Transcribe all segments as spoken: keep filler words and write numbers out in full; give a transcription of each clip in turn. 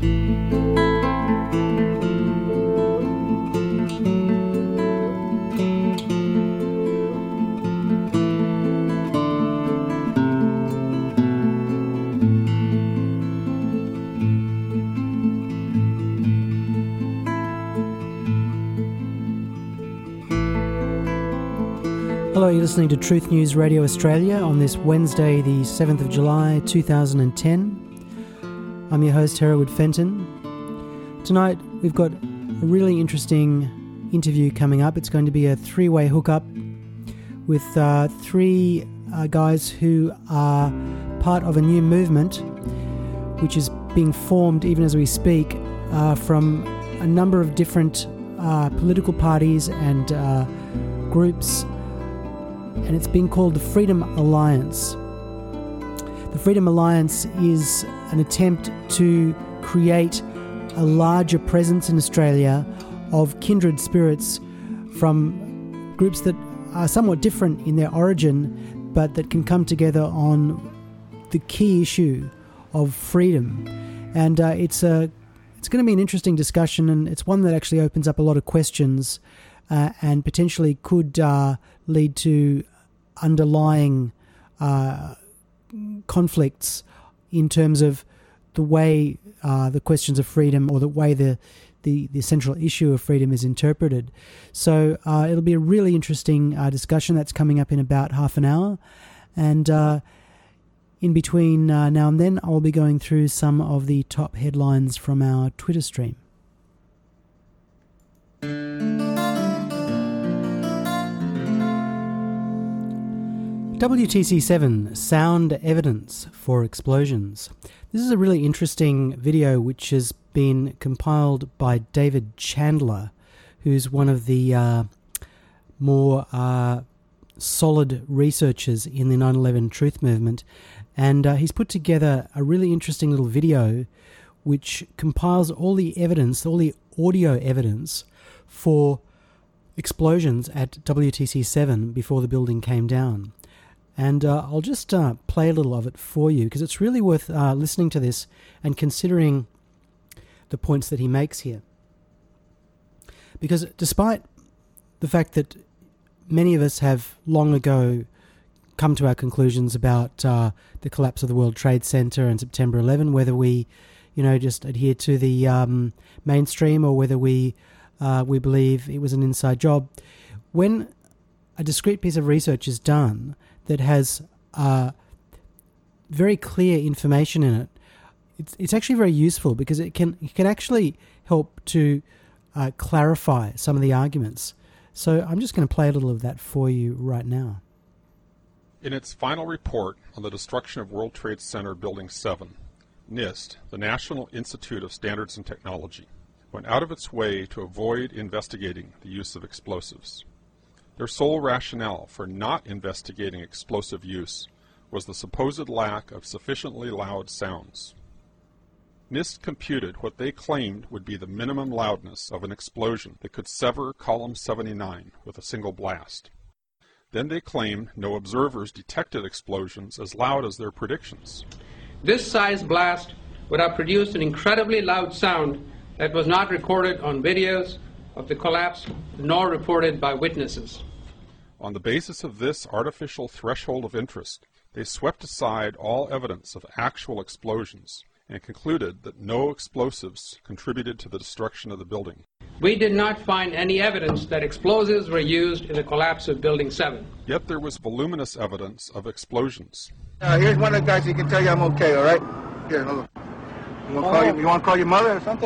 Hello, you're listening to Truth News Radio Australia on this Wednesday, the seventh of July, two thousand ten. I'm your host, Hereward Fenton. Tonight, we've got a really interesting interview coming up. It's going to be a three-way hookup with uh, three uh, guys who are part of a new movement which is being formed even as we speak uh, from a number of different uh, political parties and uh, groups, and it's being called the Freedom Alliance. The Freedom Alliance is an attempt to create a larger presence in Australia of kindred spirits from groups that are somewhat different in their origin, but that can come together on the key issue of freedom. And uh, it's a it's going to be an interesting discussion, and it's one that actually opens up a lot of questions uh, and potentially could uh, lead to underlying uh, conflicts in terms of the way uh, the questions of freedom, or the way the, the, the central issue of freedom is interpreted. So uh, it'll be a really interesting uh, discussion that's coming up in about half an hour. And uh, in between uh, now and then, I'll be going through some of the top headlines from our Twitter stream. W T C seven, sound evidence for explosions. This is a really interesting video which has been compiled by David Chandler, who's one of the uh, more uh, solid researchers in the nine eleven Truth Movement. And uh, he's put together a really interesting little video which compiles all the evidence, all the audio evidence for explosions at W T C seven before the building came down. And uh, I'll just uh, play a little of it for you, because it's really worth uh, listening to this and considering the points that he makes here. Because despite the fact that many of us have long ago come to our conclusions about uh, the collapse of the World Trade Center and September eleventh, whether we, you know, just adhere to the um, mainstream or whether we uh, we believe it was an inside job, when a discrete piece of research is done that has uh, very clear information in it, it's, it's actually very useful, because it can it can actually help to uh, clarify some of the arguments. So I'm just going to play a little of that for you right now. In its final report on the destruction of World Trade Center Building seven, NIST, the National Institute of Standards and Technology, went out of its way to avoid investigating the use of explosives. Their sole rationale for not investigating explosive use was the supposed lack of sufficiently loud sounds. NIST computed what they claimed would be the minimum loudness of an explosion that could sever Column seventy-nine with a single blast. Then they claimed no observers detected explosions as loud as their predictions. This size blast would have produced an incredibly loud sound that was not recorded on videos of the collapse, nor reported by witnesses. On the basis of this artificial threshold of interest, they swept aside all evidence of actual explosions and concluded that no explosives contributed to the destruction of the building. We did not find any evidence that explosives were used in the collapse of Building seven. Yet there was voluminous evidence of explosions. Uh, here's one of the guys who can tell you I'm okay, all right? Here, hold on. You want to call, you, you want to call your mother or something?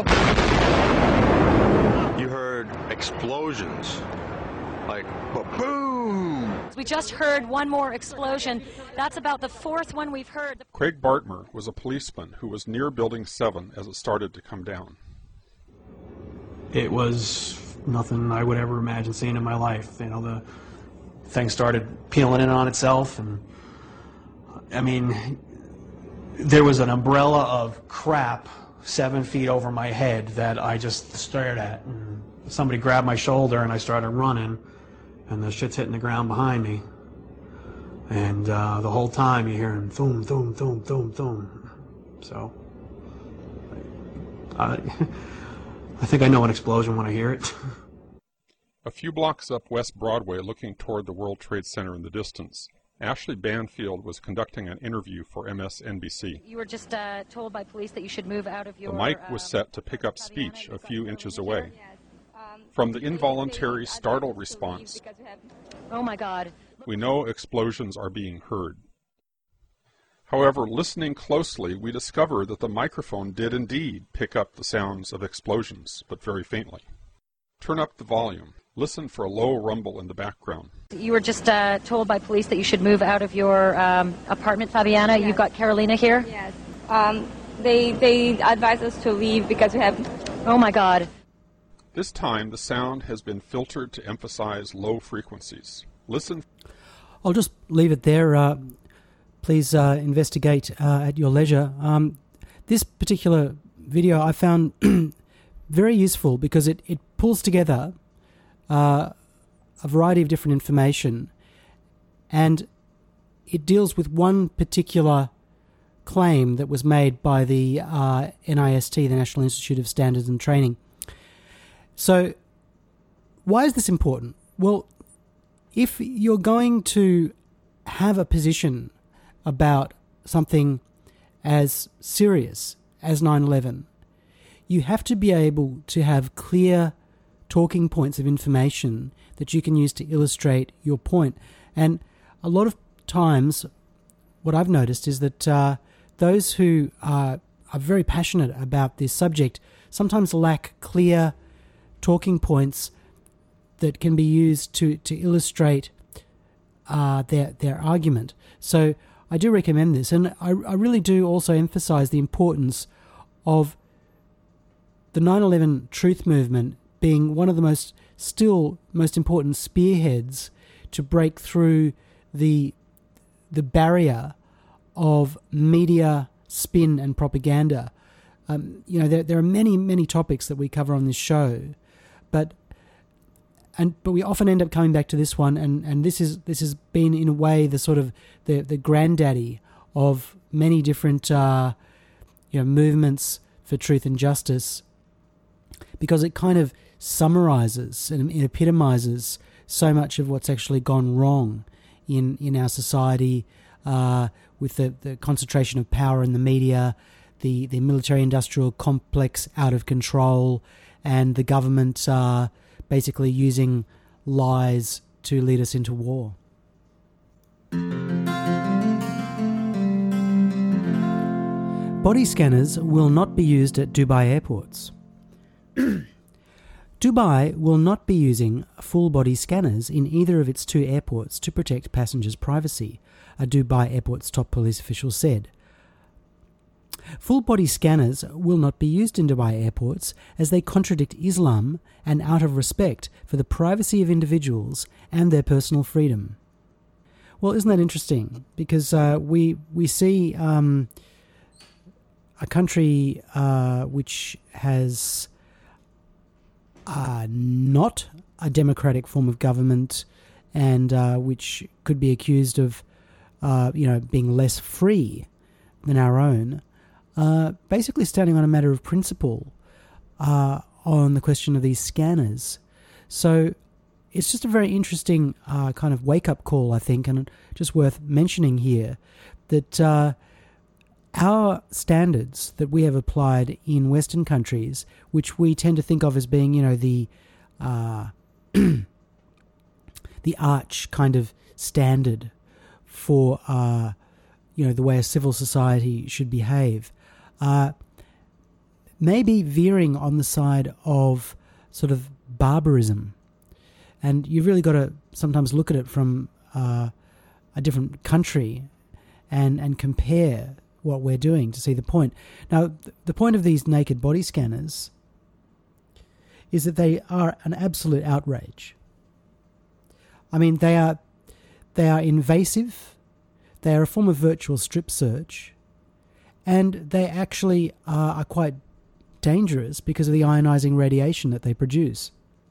You heard explosions, like boom. We just heard one more explosion. That's about the fourth one we've heard. Craig Bartmer was a policeman who was near Building seven as it started to come down. It was nothing I would ever imagine seeing in my life. You know, the thing started peeling in on itself, and I mean, there was an umbrella of crap seven feet over my head that I just stared at. And somebody grabbed my shoulder and I started running, and the shit's hitting the ground behind me. And uh, the whole time you're hearing thum, thum, thum, thum, thum. So Uh, I think I know an explosion when I hear it. A few blocks up West Broadway, looking toward the World Trade Center in the distance, Ashley Banfield was conducting an interview for M S N B C. You were just uh, told by police that you should move out of your... The mic was uh, set to pick up speech a few inches away. From the involuntary startle response, oh my God, we know explosions are being heard. However, listening closely, we discover that the microphone did indeed pick up the sounds of explosions, but very faintly. Turn up the volume. Listen for a low rumble in the background. you were just uh, told by police that you should move out of your um, apartment, Fabiana. Yes. You've got Carolina here. Yes. Um, they they advise us to leave because we have... Oh my God. This time, the sound has been filtered to emphasize low frequencies. Listen. I'll just leave it there. Uh, please uh, investigate uh, at your leisure. Um, this particular video I found very useful because it, it pulls together uh, a variety of different information, and it deals with one particular claim that was made by the uh, N I S T, the National Institute of Standards and Training. So why is this important? Well, if you're going to have a position about something as serious as nine eleven, you have to be able to have clear talking points of information that you can use to illustrate your point. And a lot of times, what I've noticed is that uh, those who are, are very passionate about this subject sometimes lack clear talking points that can be used to, to illustrate uh, their their argument. So I do recommend this, and I, I really do also emphasize the importance of the nine eleven truth movement being one of the most still most important spearheads to break through the the barrier of media spin and propaganda. Um, you know, there there are many many topics that we cover on this show, but and but we often end up coming back to this one, and, and this is this has been in a way the sort of the the granddaddy of many different uh, you know movements for truth and justice, because it kind of summarizes and it epitomizes so much of what's actually gone wrong in in our society, uh, with the, the concentration of power in the media, the, the military-industrial complex out of control, and the government uh, basically using lies to lead us into war. Body scanners will not be used at Dubai airports. Dubai will not be using full-body scanners in either of its two airports to protect passengers' privacy, a Dubai airport's top police official said. Full-body scanners will not be used in Dubai airports as they contradict Islam and out of respect for the privacy of individuals and their personal freedom. Well, isn't that interesting? Because uh, we we see um, a country uh, which has uh, not a democratic form of government, and uh, which could be accused of uh, you know being less free than our own. Uh, basically standing on a matter of principle uh, on the question of these scanners. So it's just a very interesting uh, kind of wake-up call, I think, and just worth mentioning here that uh, our standards that we have applied in Western countries, which we tend to think of as being, you know, the uh, the arch kind of standard for, uh, you know, the way a civil society should behave, Uh, maybe veering on the side of sort of barbarism. And you've really got to sometimes look at it from uh, a different country and, and compare what we're doing to see the point. Now, th- the point of these naked body scanners is that they are an absolute outrage. I mean, they are they are invasive, they are a form of virtual strip search, and they actually are, are quite dangerous because of the ionizing radiation that they produce.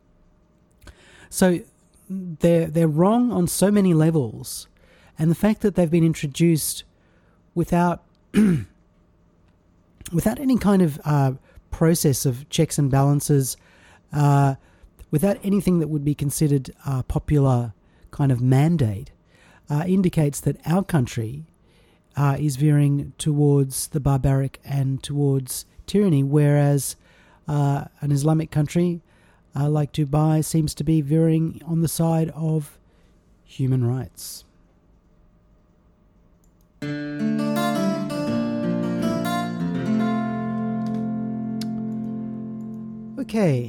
So they're, they're wrong on so many levels, and the fact that they've been introduced without without any kind of uh, process of checks and balances, uh, without anything that would be considered a popular kind of mandate, uh, indicates that our country uh, is veering towards the barbaric and towards tyranny, whereas uh, an Islamic country uh, like Dubai seems to be veering on the side of human rights. Okay.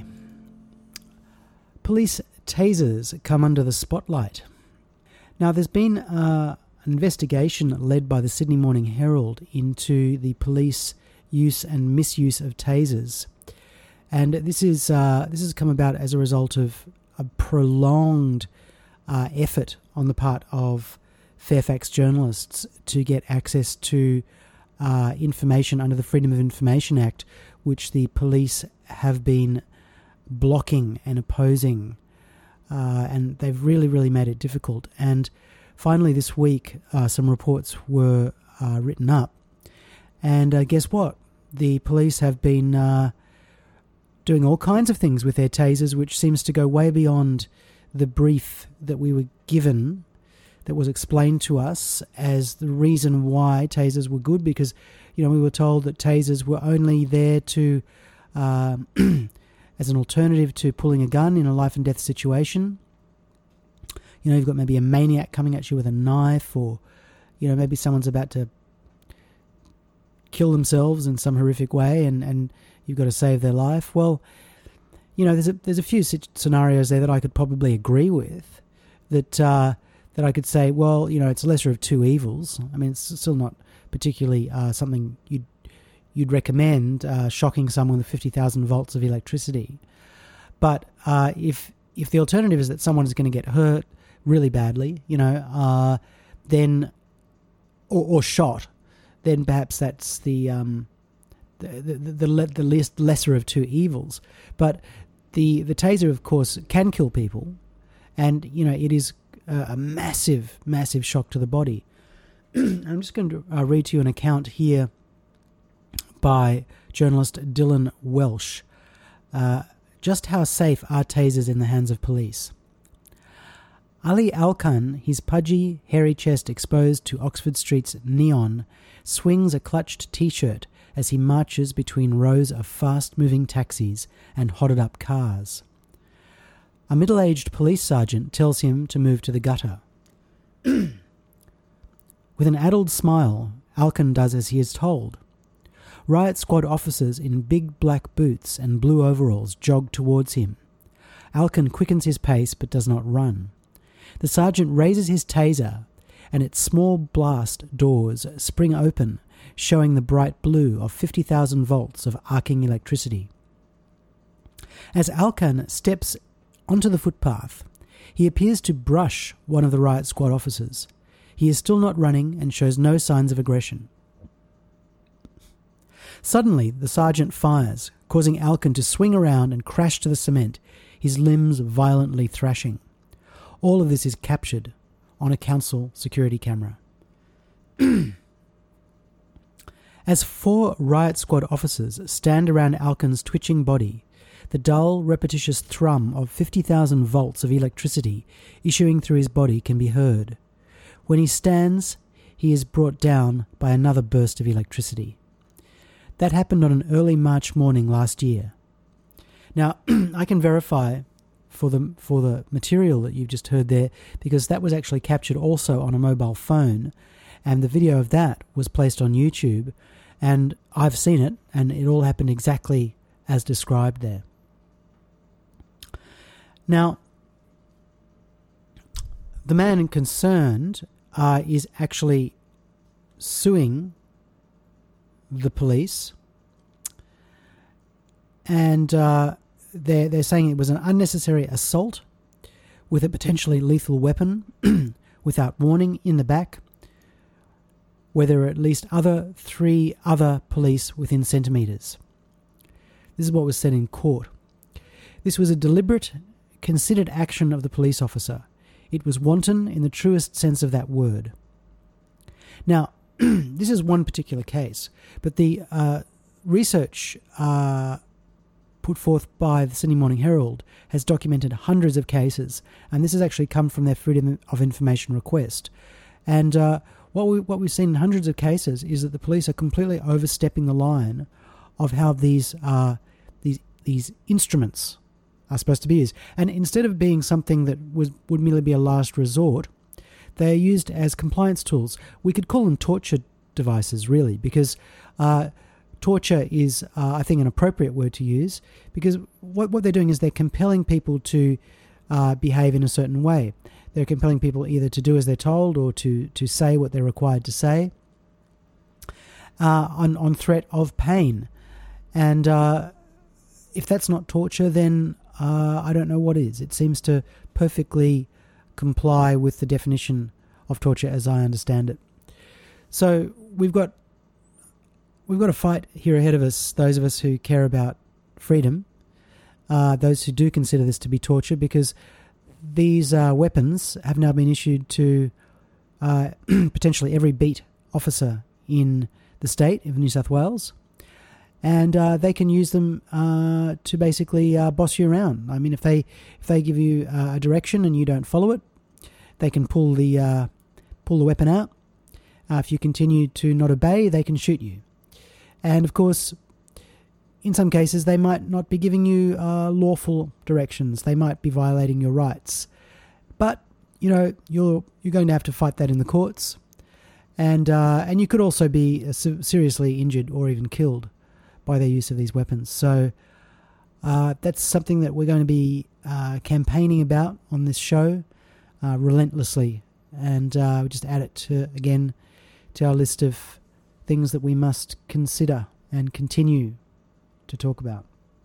Police tasers come under the spotlight. Now, there's been uh, an investigation led by the Sydney Morning Herald into the police use and misuse of tasers. And this is uh, this has come about as a result of a prolonged uh, effort on the part of Fairfax journalists to get access to uh, information under the Freedom of Information Act, which the police have been blocking and opposing, uh, and they've really, really made it difficult. And finally this week, uh, some reports were uh, written up, and uh, guess what? The police have been uh, doing all kinds of things with their tasers, which seems to go way beyond the brief that we were given, that was explained to us as the reason why tasers were good, because, you know, we were told that tasers were only there to uh, as an alternative to pulling a gun in a life and death situation. You know, you've got maybe a maniac coming at you with a knife, or, you know, maybe someone's about to kill themselves in some horrific way, and, and you've got to save their life. Well, you know, there's a there's a few scenarios there that I could probably agree with, that uh, that I could say, well, you know, it's a lesser of two evils. I mean, it's still not particularly uh, something you'd you'd recommend, uh, shocking someone with fifty thousand volts of electricity. But uh, if if the alternative is that someone is going to get hurt really badly, you know, uh, then or, or shot, then perhaps that's the um, the the the, the, the least, lesser of two evils. But the the taser, of course, can kill people, and you know it is a, a massive, massive shock to the body. I'm just going to uh, read to you an account here by journalist Dylan Welsh. Uh, just how safe are tasers in the hands of police? Ali Alkan, his pudgy, hairy chest exposed to Oxford Street's neon, swings a clutched T-shirt as he marches between rows of fast-moving taxis and hotted-up cars. A middle-aged police sergeant tells him to move to the gutter. With an addled smile, Alkan does as he is told. Riot Squad officers in big black boots and blue overalls jog towards him. Alkan quickens his pace but does not run. The sergeant raises his taser, and its small blast doors spring open, showing the bright blue of fifty thousand volts of arcing electricity. As Alkan steps onto the footpath, he appears to brush one of the Riot Squad officers. He is still not running and shows no signs of aggression. Suddenly, the sergeant fires, causing Alkan to swing around and crash to the cement, his limbs violently thrashing. All of this is captured on a council security camera. As four Riot Squad officers stand around Alkan's twitching body, the dull, repetitious thrum of fifty thousand volts of electricity issuing through his body can be heard. When he stands, he is brought down by another burst of electricity. That happened on an early March morning last year. Now, I can verify for the for the material that you've just heard there, because that was actually captured also on a mobile phone, and the video of that was placed on YouTube, and I've seen it, and it all happened exactly as described there. Now, the man concerned uh, is actually suing the police, and uh, they're, they're saying it was an unnecessary assault with a potentially lethal weapon without warning in the back, where there are at least other three other police within centimetres. This is what was said in court. This was a deliberate, considered action of the police officer. It was wanton in the truest sense of that word. Now, this is one particular case, but the uh, research uh, put forth by the Sydney Morning Herald has documented hundreds of cases, and this has actually come from their Freedom of Information request. And uh, what, we, what we've seen in hundreds of cases is that the police are completely overstepping the line of how these uh, these these instruments are supposed to be used. And instead of being something that was would merely be a last resort, they are used as compliance tools. We could call them torture devices, really, because uh, torture is, uh, I think, an appropriate word to use, because what, what they're doing is they're compelling people to uh, behave in a certain way. They're compelling people either to do as they're told or to, to say what they're required to say uh, on, on threat of pain. And uh, if that's not torture, then uh, I don't know what is. It seems to perfectly comply with the definition of torture as I understand it. So we've got we've got a fight here ahead of us, those of us who care about freedom, uh, those who do consider this to be torture, because these uh, weapons have now been issued to uh, potentially every beat officer in the state of New South Wales, and uh, they can use them uh, to basically uh, boss you around. I mean, if they if they give you uh, a direction and you don't follow it, they can pull the uh, pull the weapon out. Uh, if you continue to not obey, they can shoot you. And of course, in some cases, they might not be giving you uh, lawful directions. They might be violating your rights. But you know, you're you're going to have to fight that in the courts, and uh, and you could also be uh, seriously injured or even killed by their use of these weapons. So uh, that's something that we're going to be uh, campaigning about on this show uh, relentlessly, and uh, we just add it to again to our list of things that we must consider and continue to talk about.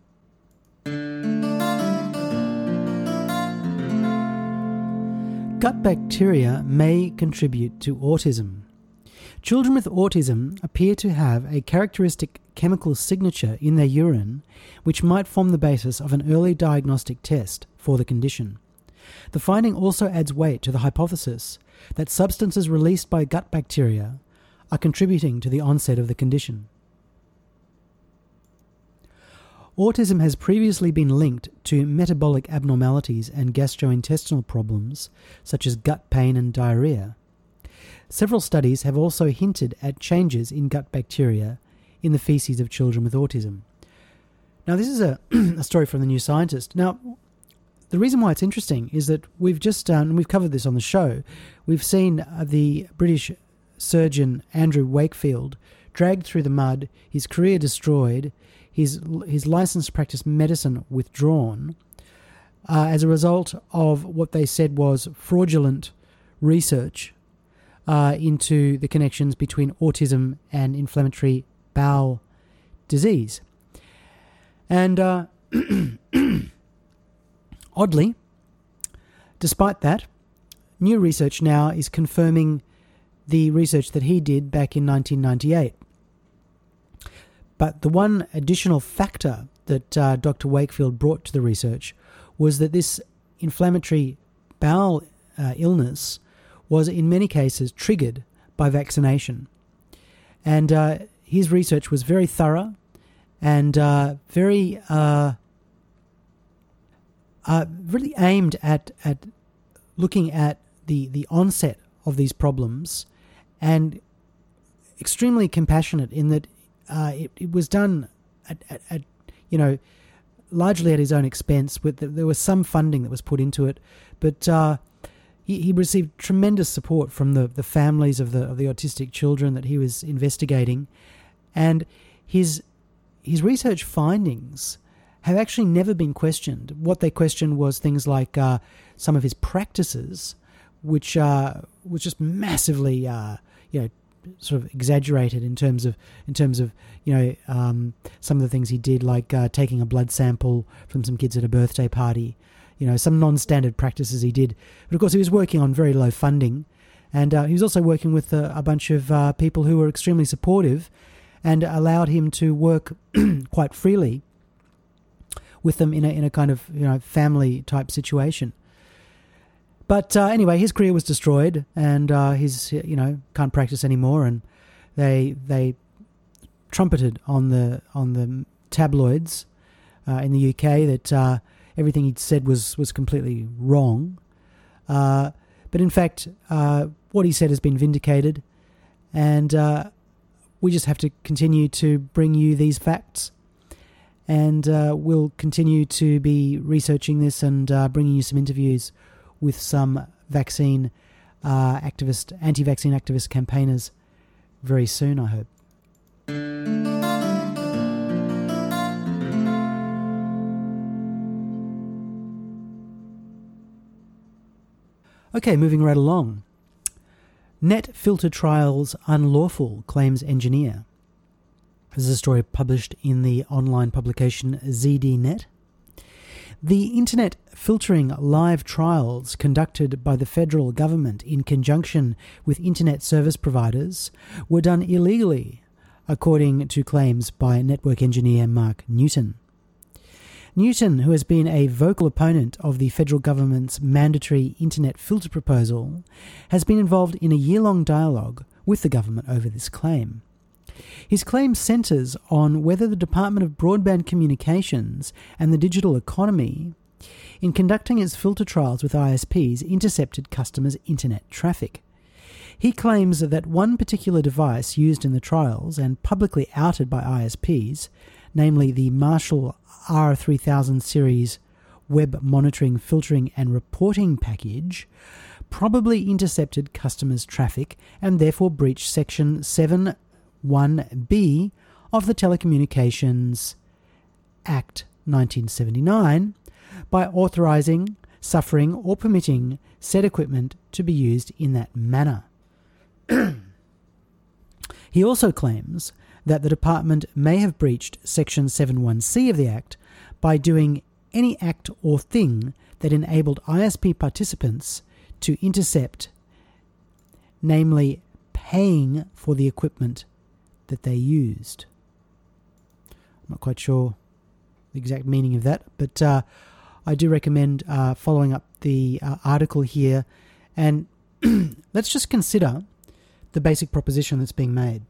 Gut bacteria may contribute to autism. Children with autism appear to have a characteristic chemical signature in their urine which might form the basis of an early diagnostic test for the condition. The finding also adds weight to the hypothesis that substances released by gut bacteria are contributing to the onset of the condition. Autism has previously been linked to metabolic abnormalities and gastrointestinal problems such as gut pain and diarrhea. Several studies have also hinted at changes in gut bacteria in the feces of children with autism. Now, this is a, a story from the New Scientist. Now, the reason why it's interesting is that we've just done, and we've covered this on the show, we've seen uh, the British surgeon Andrew Wakefield dragged through the mud, his career destroyed, his his license to practice medicine withdrawn uh, as a result of what they said was fraudulent research uh, into the connections between autism and inflammatory bowel disease. And uh, oddly, despite that, new research now is confirming the research that he did back in nineteen ninety-eight. But the one additional factor that uh, Doctor Wakefield brought to the research was that this inflammatory bowel uh, illness was in many cases triggered by vaccination. And uh, his research was very thorough and uh, very uh, uh, really aimed at, at looking at the, the onset of these problems, and extremely compassionate in that Uh, it, it was done at, at, at, you know, largely at his own expense. With the, there was some funding that was put into it, but uh, he, he received tremendous support from the, the families of the of the autistic children that he was investigating, and his his research findings have actually never been questioned. What they questioned was things like uh, some of his practices, which uh, was just massively, uh, you know, sort of exaggerated in terms of in terms of you know um, some of the things he did, like uh, taking a blood sample from some kids at a birthday party, you know, some non-standard practices he did. But of course, he was working on very low funding, and uh, he was also working with a, a bunch of uh, people who were extremely supportive and allowed him to work quite freely with them in a in a kind of you know family type situation. But uh, anyway, his career was destroyed, and uh, he's you know can't practice anymore. And they they trumpeted on the on the tabloids uh, in the U K that uh, everything he'd said was was completely wrong. Uh, but in fact, uh, what he said has been vindicated, and uh, we just have to continue to bring you these facts. And uh, we'll continue to be researching this and uh, bringing you some interviews with some vaccine uh, activist, anti-vaccine activist campaigners very soon, I hope. Okay, moving right along. Net filter trials unlawful, claims engineer. This is a story published in the online publication Z D Net. The internet filtering live trials conducted by the federal government in conjunction with internet service providers were done illegally, according to claims by network engineer Mark Newton. Newton, who has been a vocal opponent of the federal government's mandatory internet filter proposal, has been involved in a year-long dialogue with the government over this claim. His claim centres on whether the Department of Broadband Communications and the Digital Economy, in conducting its filter trials with I S Ps, intercepted customers' internet traffic. He claims that one particular device used in the trials and publicly outed by I S Ps, namely the Marshall R three thousand series web monitoring, filtering and reporting package, probably intercepted customers' traffic and therefore breached Section seven one B of the Telecommunications Act nineteen seventy-nine by authorising, suffering or permitting said equipment to be used in that manner. He also claims that the department may have breached Section seven one C of the Act by doing any act or thing that enabled I S P participants to intercept, namely paying for the equipment that they used. I'm not quite sure the exact meaning of that, but uh, I do recommend uh, following up the uh, article here, and let's just consider the basic proposition that's being made.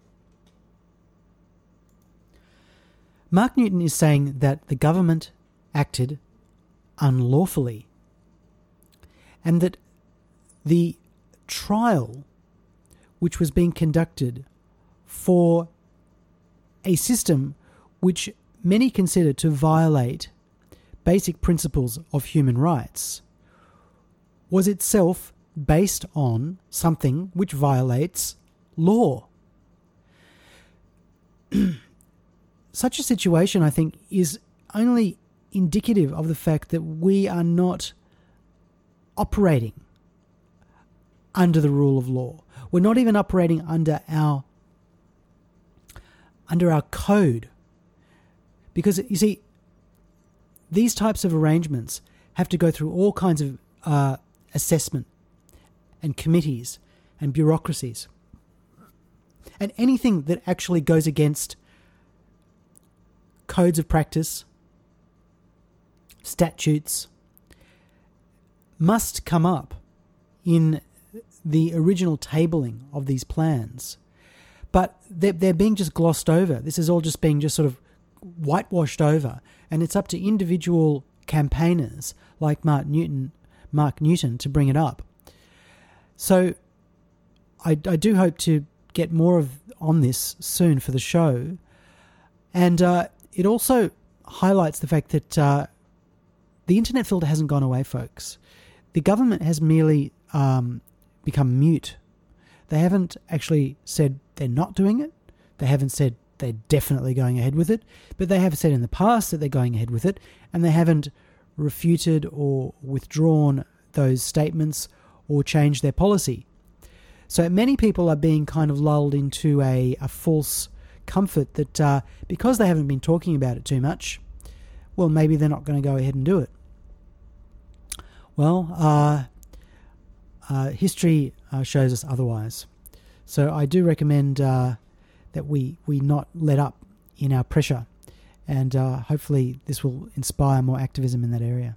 Mark Newton is saying that the government acted unlawfully, and that the trial which was being conducted for a system which many consider to violate basic principles of human rights was itself based on something which violates law. Such a situation, I think, is only indicative of the fact that we are not operating under the rule of law. We're not even operating under our under our code. Because, you see, these types of arrangements have to go through all kinds of uh, assessment and committees and bureaucracies. And anything that actually goes against codes of practice, statutes, must come up in the original tabling of these plans. But they're, they're being just glossed over. This is all just being just sort of whitewashed over, and it's up to individual campaigners like Mark Newton, Mark Newton to bring it up. So I, I do hope to get more of on this soon for the show, and uh, it also highlights the fact that uh, the internet filter hasn't gone away, folks. The government has merely um, become mute. They haven't actually said they're not doing it. They haven't said they're definitely going ahead with it, but they have said in the past that they're going ahead with it, and they haven't refuted or withdrawn those statements or changed their policy. So many people are being kind of lulled into a, a false comfort that uh, because they haven't been talking about it too much, well, maybe they're not going to go ahead and do it. Well, uh, uh, history uh, shows us otherwise. So I do recommend uh, that we, we not let up in our pressure, and uh, hopefully this will inspire more activism in that area.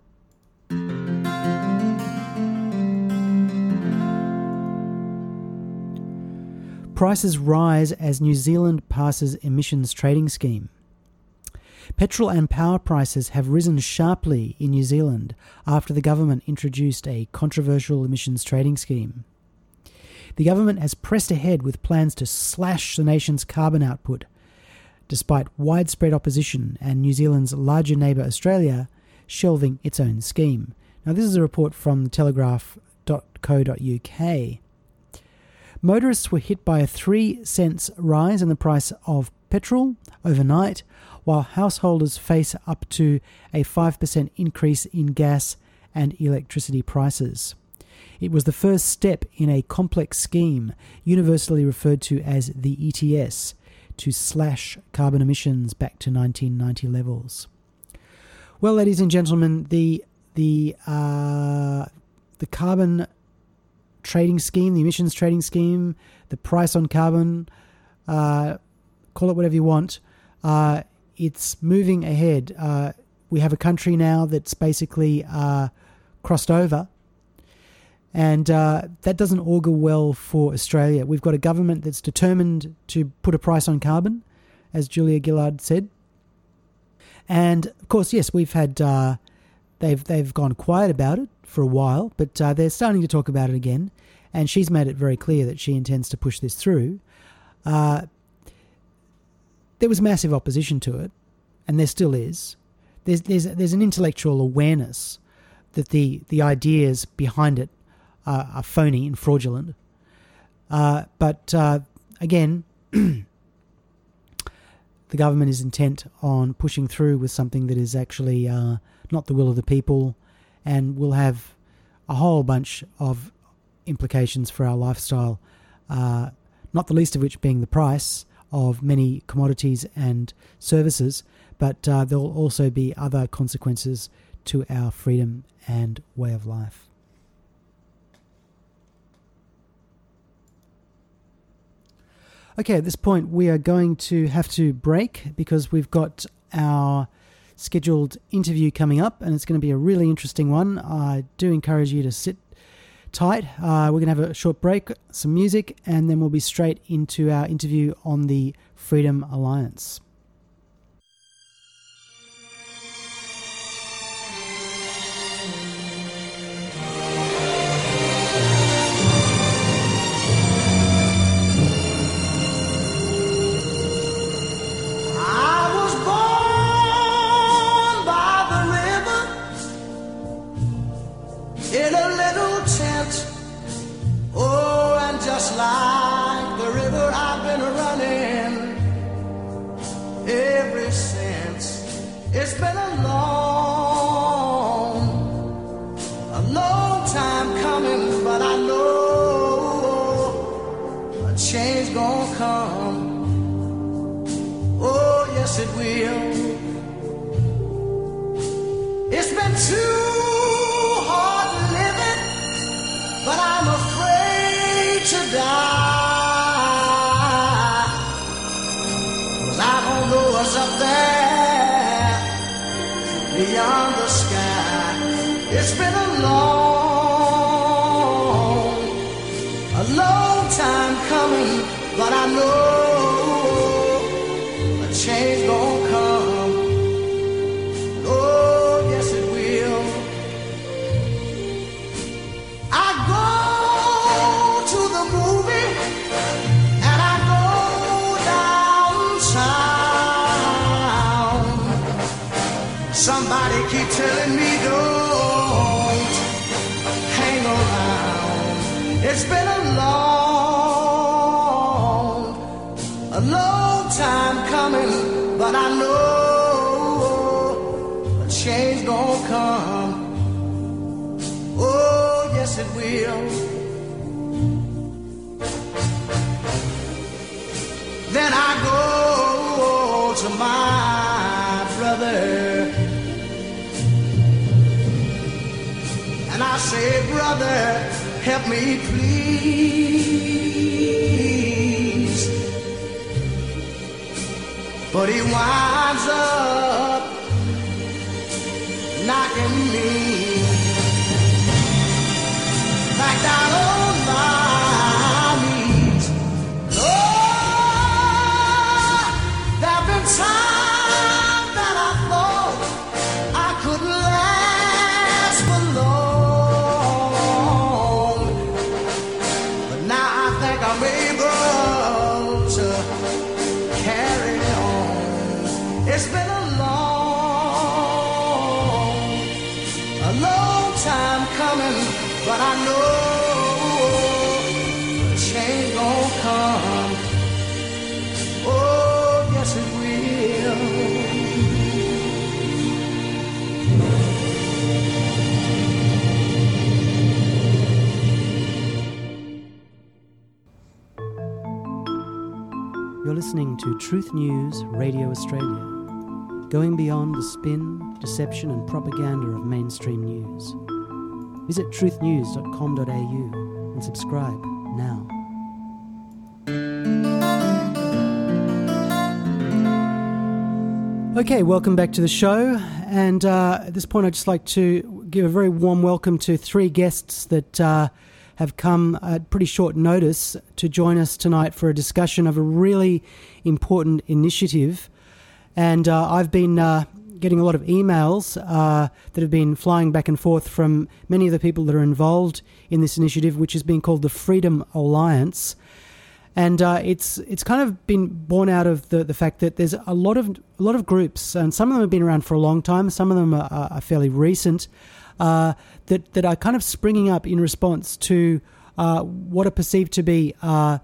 prices rise as New Zealand passes emissions trading scheme. Petrol and power prices have risen sharply in New Zealand after the government introduced a controversial emissions trading scheme. The government has pressed ahead with plans to slash the nation's carbon output, despite widespread opposition and New Zealand's larger neighbour Australia shelving its own scheme. Now, this is a report from telegraph dot co dot U K. Motorists were hit by a three cents rise in the price of petrol overnight, while householders face up to a five percent increase in gas and electricity prices. It was the first step in a complex scheme, universally referred to as the E T S, to slash carbon emissions back to nineteen ninety levels. Well, ladies and gentlemen, the the uh, the carbon trading scheme, the emissions trading scheme, the price on carbon, uh, call it whatever you want, uh, it's moving ahead. Uh, we have a country now that's basically uh, crossed over, and uh, that doesn't augur well for Australia. We've got a government that's determined to put a price on carbon, as Julia Gillard said. And, of course, yes, we've had... Uh, they've they've gone quiet about it for a while, but uh, they're starting to talk about it again, and she's made it very clear that she intends to push this through. Uh, there was massive opposition to it, and there still is. There's there's there's an intellectual awareness that the, the ideas behind it are, are phony and fraudulent. Uh, but uh, again, the government is intent on pushing through with something that is actually uh, not the will of the people, and will have a whole bunch of implications for our lifestyle, uh, not the least of which being the price of many commodities and services, but uh, there will also be other consequences to our freedom and way of life. Okay, at this point we are going to have to break because we've got our scheduled interview coming up, and it's going to be a really interesting one. I do encourage you to sit tight. Uh, we're going to have a short break, some music, and then we'll be straight into our interview on the Freedom Alliance. In a little tent, oh, and just like the river I've been running ever since. It's been a long, a long time coming, but I know a change gonna come. Oh, yes it will. It's been too but I'm afraid to die, 'cause I don't know what's up there beyond the sky. It's been a long, a long time coming, but I know a change gonna come. Oh, yes it will. Somebody keep telling me don't hang around. It's been a long, a long time coming, but I know a change gonna come. Oh, yes it will. Then I go to my brother and I say, brother, help me please. But he winds up knocking me back down on my knees. Oh, long, a long time coming, but I know the change gon' come. Oh, yes it will. You're listening to Truth News Radio Australia, going beyond the spin, deception and propaganda of mainstream news. Visit truth news dot com dot a u and subscribe now. Okay, welcome back to the show. And uh, at this point, I'd just like to give a very warm welcome to three guests that uh, have come at pretty short notice to join us tonight for a discussion of a really important initiative. And uh, I've been uh, getting a lot of emails uh, that have been flying back and forth from many of the people that are involved in this initiative, which has been called the Freedom Alliance. And uh, it's it's kind of been born out of the, the fact that there's a lot of a lot of groups, and some of them have been around for a long time, some of them are, are fairly recent, uh, that that are kind of springing up in response to uh, what are perceived to be uh,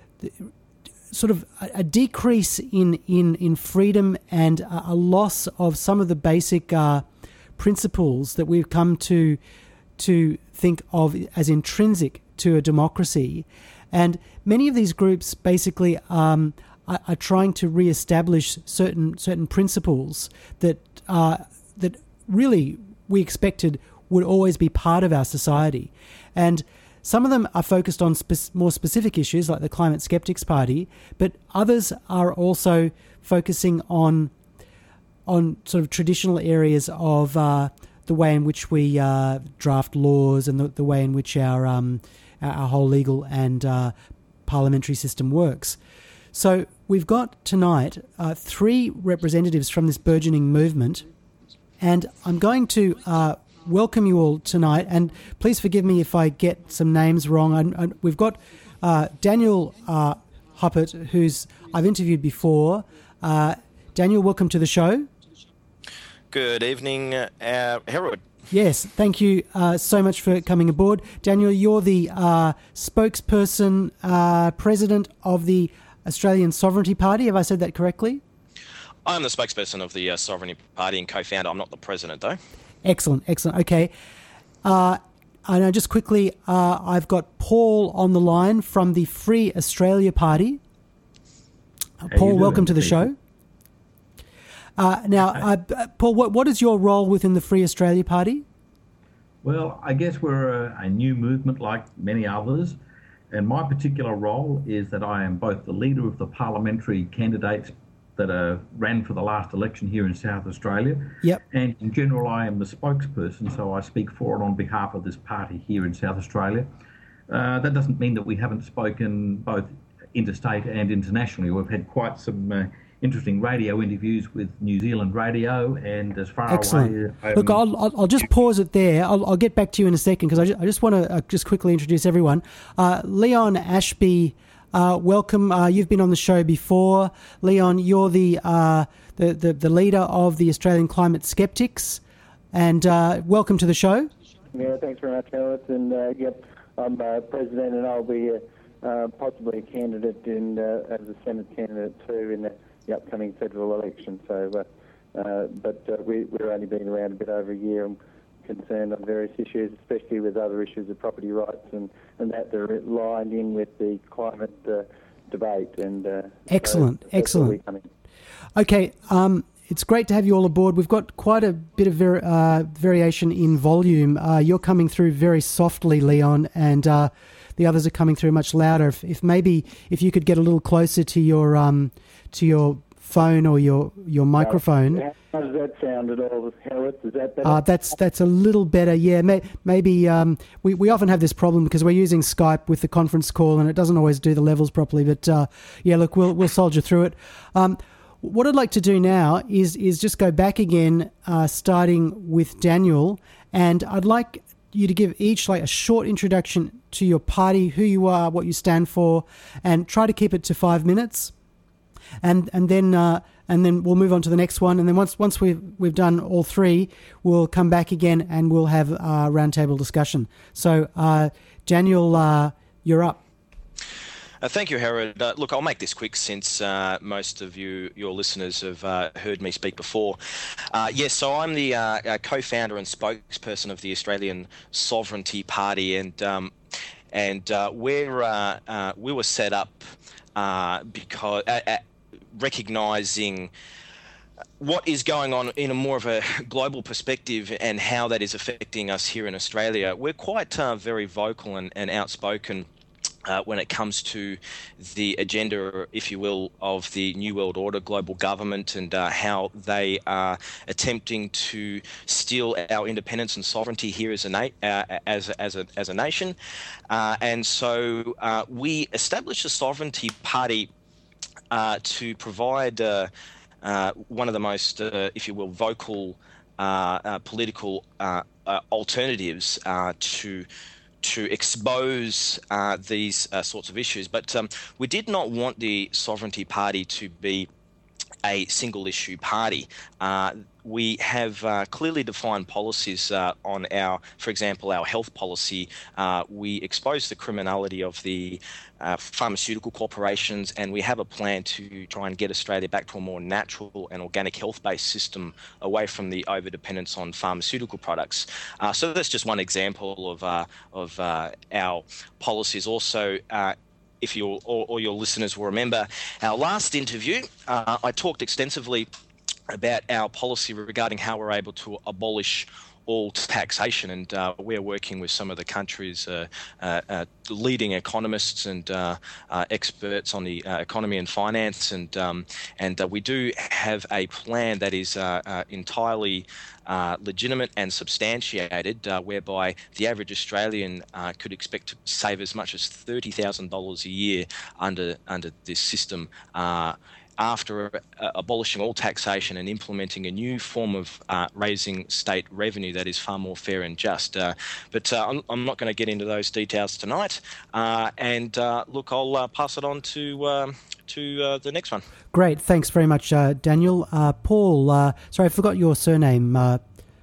sort of a, a decrease in, in, in freedom and a, a loss of some of the basic uh, principles that we've come to to think of as intrinsic to a democracy. And many of these groups basically um, are, are trying to re-establish certain certain principles that uh, that really we expected would always be part of our society. And some of them are focused on spe- more specific issues like the Climate Skeptics Party, but others are also focusing on on sort of traditional areas of uh, the way in which we uh, draft laws and the, the way in which our um, our whole legal and uh, parliamentary system works. So we've got tonight uh, three representatives from this burgeoning movement, and I'm going to uh, welcome you all tonight, and please forgive me if I get some names wrong. I, I, we've got uh, Daniel uh, Huppert, who's I've interviewed before. Uh, Daniel, welcome to the show. Good evening, uh, Herod. Yes, thank you uh, so much for coming aboard. Daniel, you're the uh, spokesperson, uh, president of the Australian Sovereignty Party. Have I said that correctly? I'm the spokesperson of the uh, Sovereignty Party and co-founder. I'm not the president, though. Excellent, excellent. Okay. Uh, I know just quickly, uh, I've got Paul on the line from the Free Australia Party. Uh, Paul, welcome to the show. Uh, now, uh, Paul, what, what is your role within the Free Australia Party? Well, I guess we're a, a new movement like many others, and my particular role is that I am both the leader of the parliamentary candidates that uh, ran for the last election here in South Australia, yep. and in general I am the spokesperson, so I speak for and on behalf of this party here in South Australia. Uh, that doesn't mean that we haven't spoken both interstate and internationally. We've had quite some uh, interesting radio interviews with New Zealand radio, and as far Excellent. away... Um, Look, I'll, I'll, I'll just pause it there. I'll, I'll get back to you in a second because I just, I just want to uh, just quickly introduce everyone. Uh, Leon Ashby, uh, welcome. Uh, you've been on the show before. Leon, you're the, uh, the, the, the leader of the Australian Climate Skeptics, and uh, welcome to the show. Yeah, thanks very much, Alex. And, uh, yep, I'm uh, president, and I'll be uh, uh, possibly a candidate in, uh, as a Senate candidate too in the the upcoming federal election. So, uh, uh, but uh, we, we've only been around a bit over a year and concerned on various issues, especially with other issues of property rights and, and that they're lined in with the climate uh, debate. And uh, Excellent, so excellent. Okay, um, it's great to have you all aboard. We've got quite a bit of var- uh, variation in volume. Uh, you're coming through very softly, Leon, and uh, the others are coming through much louder. If, if maybe if you could get a little closer to your um, to your phone or your, your microphone. How does that sound at all, Howard? Is that better? Uh, that's that's a little better, yeah. May, maybe um, we, we often have this problem because we're using Skype with the conference call and it doesn't always do the levels properly. But uh, yeah, look, we'll we'll soldier through it. Um, what I'd like to do now is is just go back again, uh, starting with Daniel, and I'd like you to give each like a short introduction to your party, who you are, what you stand for, and try to keep it to five minutes. And and then uh, and then we'll move on to the next one. And then once once we've we've done all three, we'll come back again and we'll have a roundtable discussion. So, uh, Daniel, uh, you're up. Uh, thank you, Herod. Uh, look, I'll make this quick since uh, most of you, your listeners, have uh, heard me speak before. Uh, yes, so I'm the uh, uh, co-founder and spokesperson of the Australian Sovereignty Party, and um, and uh, we're uh, uh, we were set up uh, because uh, uh, recognising what is going on in a more of a global perspective and how that is affecting us here in Australia. We're quite uh, very vocal and, and outspoken Uh, when it comes to the agenda, if you will, of the New World Order global government and uh, how they are attempting to steal our independence and sovereignty here as a na- uh, as as a as a nation, uh, and so uh, we established the Sovereignty Party uh, to provide uh, uh, one of the most, uh, if you will, vocal uh, uh, political uh, uh, alternatives uh, to. to expose uh, these uh, sorts of issues. But um, we did not want the Sovereignty Party to be a single issue party. Uh, we have uh, clearly defined policies uh, on our, for example, our health policy. Uh, we expose the criminality of the uh, pharmaceutical corporations, and we have a plan to try and get Australia back to a more natural and organic health-based system away from the over-dependence on pharmaceutical products. Uh, so that's just one example of, uh, of uh, our policies. Also, uh, if you or, or your listeners will remember our last interview, uh, I talked extensively about our policy regarding how we're able to abolish all taxation, and uh, we're working with some of the country's uh, uh, uh, leading economists and uh, uh, experts on the uh, economy and finance, and um, and uh, we do have a plan that is uh, uh, entirely uh, legitimate and substantiated, uh, whereby the average Australian uh, could expect to save as much as thirty thousand dollars a year under under this system. Uh, after uh, abolishing all taxation and implementing a new form of uh, raising state revenue that is far more fair and just. Uh, but uh, I'm, I'm not going to get into those details tonight. Uh, and uh, look, I'll uh, pass it on to um, to uh, the next one. Great. Thanks very much, uh, Daniel. Uh, Paul, uh, sorry, I forgot your surname. Uh,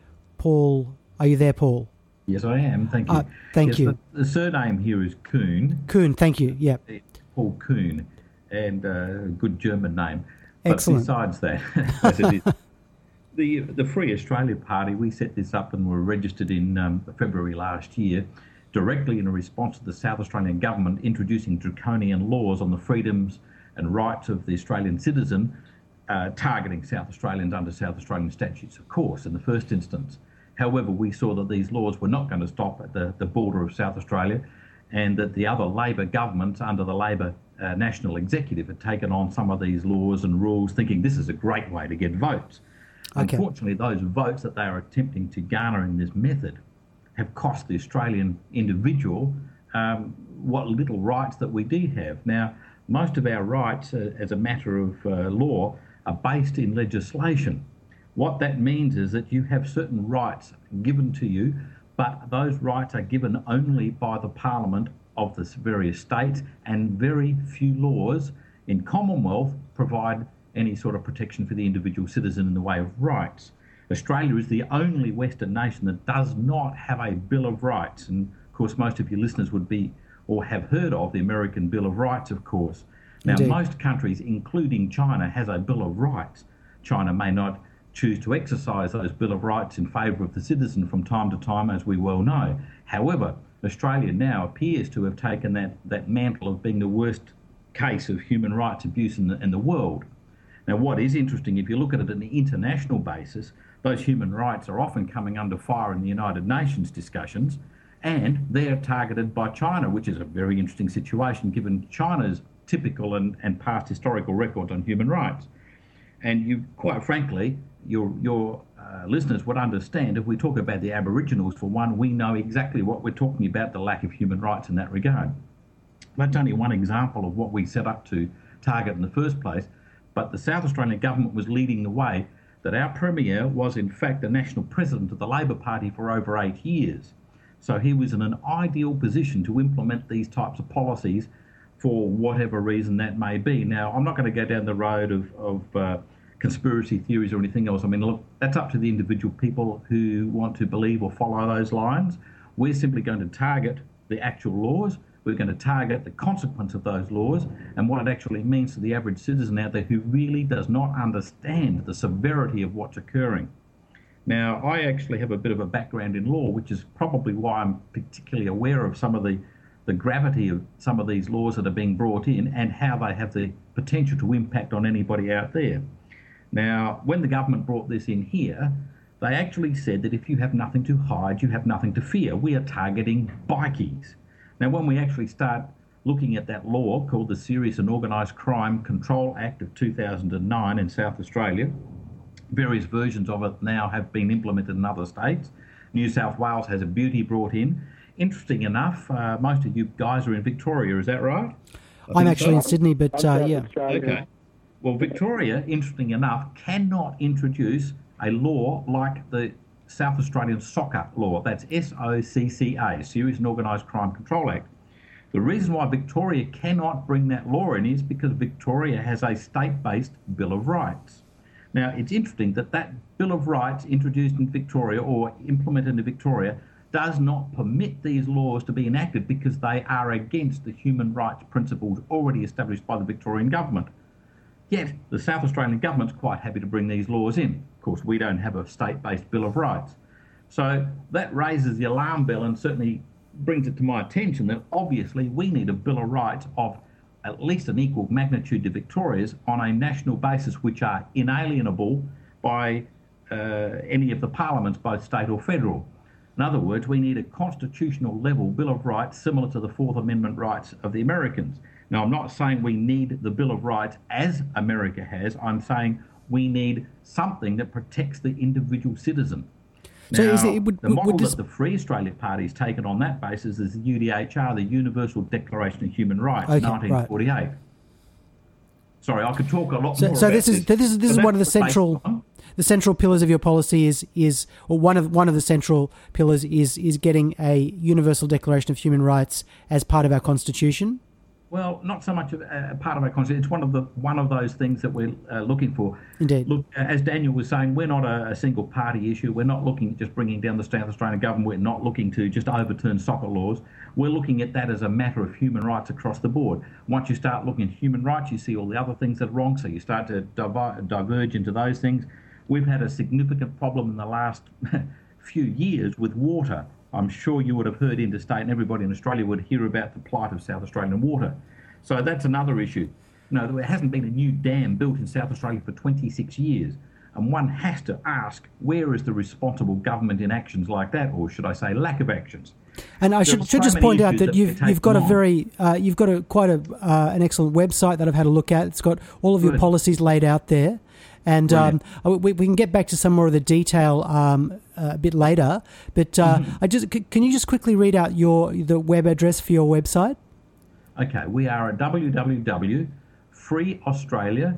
Paul, are you there, Paul? Yes, I am. Thank you. Uh, thank yes, you. The, the surname here is Kuhn. Kuhn, thank you. Yeah. Paul Kuhn. And a uh, good German name. But Excellent. Besides that, as it is, the the Free Australia Party, we set this up and were registered in um, February last year, directly in response to the South Australian government introducing draconian laws on the freedoms and rights of the Australian citizen, uh, targeting South Australians under South Australian statutes, of course, in the first instance. However, we saw that these laws were not going to stop at the, the border of South Australia, and that the other Labor governments under the Labor uh, National Executive had taken on some of these laws and rules, thinking this is a great way to get votes. Okay. Unfortunately, those votes that they are attempting to garner in this method have cost the Australian individual um, what little rights that we do have. Now, most of our rights, uh, as a matter of uh, law, are based in legislation. What that means is that you have certain rights given to you, but those rights are given only by the Parliament of the various states, and very few laws in Commonwealth provide any sort of protection for the individual citizen in the way of rights. Australia is the only Western nation that does not have a Bill of Rights, and of course most of your listeners would be or have heard of the American Bill of Rights, of course. Now, Indeed. Most countries, including China, has a Bill of Rights. China may not choose to exercise those Bill of Rights in favour of the citizen from time to time, as we well know. However, Australia now appears to have taken that, that mantle of being the worst case of human rights abuse in the, in the world. Now, what is interesting, if you look at it on an international basis, those human rights are often coming under fire in the United Nations discussions, and they're targeted by China, which is a very interesting situation given China's typical and, and past historical record on human rights. And you, quite frankly, your your uh, listeners would understand if we talk about the Aboriginals, for one, we know exactly what we're talking about, the lack of human rights in that regard. That's only one example of what we set up to target in the first place, but the South Australian government was leading the way, that our Premier was in fact the National President of the Labor Party for over eight years. So he was in an ideal position to implement these types of policies for whatever reason that may be. Now, I'm not going to go down the road of, of uh, conspiracy theories or anything else. I mean, look, that's up to the individual people who want to believe or follow those lines. We're simply going to target the actual laws. We're going to target the consequence of those laws and what it actually means to the average citizen out there who really does not understand the severity of what's occurring. Now, I actually have a bit of a background in law, which is probably why I'm particularly aware of some of the, the gravity of some of these laws that are being brought in and how they have the potential to impact on anybody out there. Now, when the government brought this in here, they actually said that if you have nothing to hide, you have nothing to fear. We are targeting bikies. Now, when we actually start looking at that law called the Serious and Organised Crime Control Act of two thousand nine in South Australia, various versions of it now have been implemented in other states. New South Wales has a beauty brought in. Interesting enough, uh, most of you guys are in Victoria, is that right? I I'm actually so. in Sydney, but uh, yeah. Okay. Well, Victoria, interesting enough, cannot introduce a law like the South Australian soccer law. That's S O C C A, Serious and Organised Crime Control Act. The reason why Victoria cannot bring that law in is because Victoria has a state-based Bill of Rights. Now, it's interesting that that Bill of Rights introduced in Victoria or implemented in Victoria does not permit these laws to be enacted because they are against the human rights principles already established by the Victorian government. Yet, the South Australian government's quite happy to bring these laws in. Of course, we don't have a state-based Bill of Rights. So that raises the alarm bell and certainly brings it to my attention that obviously we need a Bill of Rights of at least an equal magnitude to Victoria's on a national basis, which are inalienable by uh, any of the parliaments, both state or federal. In other words, we need a constitutional level Bill of Rights similar to the Fourth Amendment rights of the Americans. Now, I'm not saying we need the Bill of Rights as America has. I'm saying we need something that protects the individual citizen. So now, is it, would, the model would this... that the Free Australia Party has taken on that basis is the U D H R, the Universal Declaration of Human Rights, okay, nineteen forty-eight. Right. Sorry, I could talk a lot so, more so about this. Is, this is this so is one of the central, the central pillars of your policy is is or one of one of the central pillars is is getting a Universal Declaration of Human Rights as part of our Constitution. Well, not so much of a part of our constitution. It's one of the one of those things that we're uh, looking for. Indeed. Look, as Daniel was saying, we're not a, a single party issue. We're not looking at just bringing down the South Australian government. We're not looking to just overturn soccer laws. We're looking at that as a matter of human rights across the board. Once you start looking at human rights, you see all the other things that are wrong. So you start to diver- diverge into those things. We've had a significant problem in the last few years with water. I'm sure you would have heard interstate, and everybody in Australia would hear about the plight of South Australian water. So that's another issue. You know, there hasn't been a new dam built in South Australia for twenty-six years. And one has to ask, where is the responsible government in actions like that, or should I say lack of actions? And I should, should so just point out that, that you've you've got a very uh, you've got a quite a uh, an excellent website that I've had a look at. It's got all of your Good. policies laid out there. And um, we, we can get back to some more of the detail um, uh, a bit later. But uh, mm-hmm. I just can you just quickly read out your the web address for your website? Okay, we are at w w w dot free australia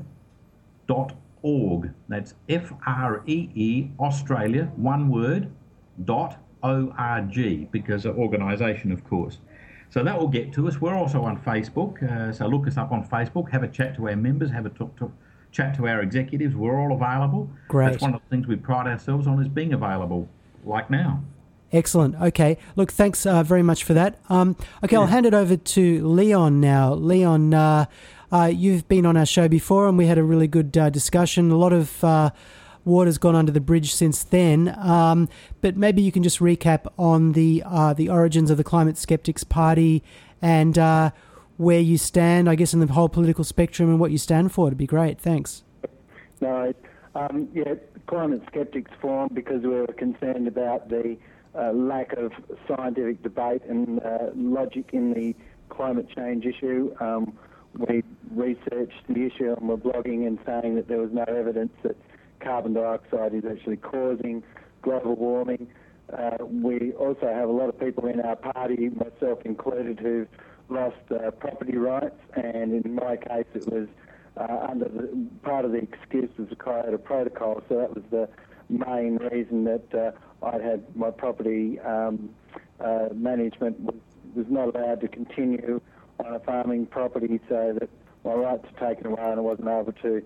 dot org. That's F R E E Australia, one word, dot O R G, because of organisation, of course. So that will get to us. We're also on Facebook, uh, so look us up on Facebook. Have a chat to our members. Have a talk to. Chat to our executives. We're all available. Great. That's one of the things we pride ourselves on, is being available, like now. Excellent. Okay. Look, thanks uh, very much for that. Um, okay, yeah. I'll hand it over to Leon now. Leon, uh, uh, you've been on our show before, and we had a really good uh, discussion. A lot of uh, water's gone under the bridge since then, um, but maybe you can just recap on the uh, the origins of the Climate Skeptics Party and uh, where you stand, I guess, in the whole political spectrum and what you stand for. It'd be great. Thanks. No, um, yeah, Climate Skeptics formed because we were concerned about the uh, lack of scientific debate and uh, logic in the climate change issue. Um, we researched the issue and were blogging and saying that there was no evidence that carbon dioxide is actually causing global warming. Uh, we also have a lot of people in our party, myself included, who've lost uh, property rights, and in my case it was uh, under the part of the excuse was the Kyoto Protocol, so that was the main reason that uh, I'd had my property um, uh, management was, was not allowed to continue on a farming property, so that my rights were taken away and I wasn't able to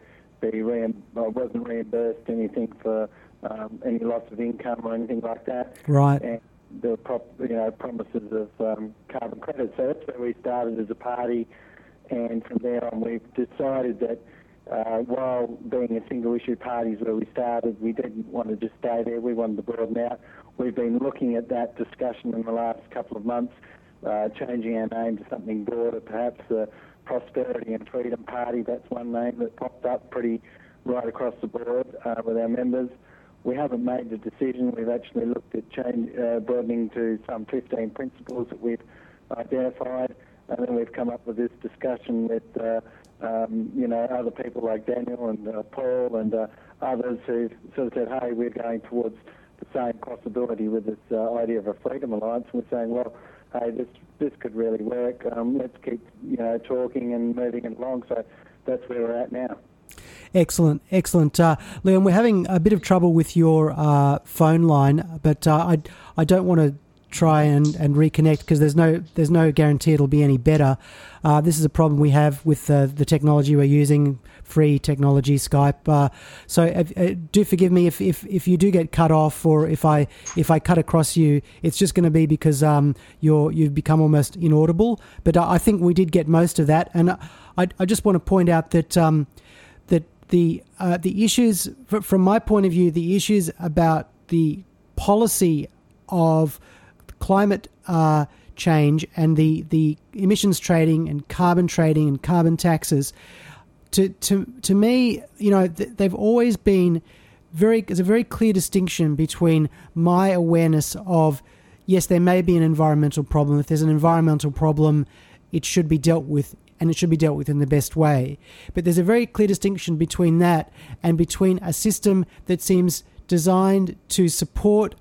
be reim- uh, wasn't reimbursed anything for um, any loss of income or anything like that. Right. And there were prop- you know, promises of um, carbon credits. So that's where we started as a party, and from there on we've decided that uh, while being a single-issue party is where we started, we didn't want to just stay there. We wanted to broaden out. We've been looking at that discussion in the last couple of months, uh, changing our name to something broader, perhaps the Prosperity and Freedom Party. That's one name that popped up pretty right across the board uh, with our members. We haven't made the decision. We've actually looked at change, uh, broadening to some fifteen principles that we've identified, and then we've come up with this discussion with, uh, um, you know, other people like Daniel and uh, Paul and uh, others who sort of said, hey, we're going towards the same possibility with this uh, idea of a Freedom Alliance. And we're saying, well, hey, this this could really work. Um, let's keep, you know, talking and moving it along. So that's where we're at now. Excellent, excellent. Uh, Leon, we're having a bit of trouble with your uh, phone line, but uh, I, I don't want to try and, and reconnect because there's no there's no guarantee it'll be any better. Uh, this is a problem we have with uh, the technology we're using, free technology, Skype. Uh, so uh, uh, do forgive me if, if, if you do get cut off, or if I if I cut across you. It's just going to be because um you're you've become almost inaudible. But I think we did get most of that, and I I just want to point out that um that the uh, the issues from my point of view, the issues about the policy of climate uh, change and the, the emissions trading and carbon trading and carbon taxes, to to to me, you know, they've always been very. There's a very clear distinction between my awareness of, yes, there may be an environmental problem. If there's an environmental problem, it should be dealt with, and it should be dealt with in the best way. But there's a very clear distinction between that and between a system that seems designed to support.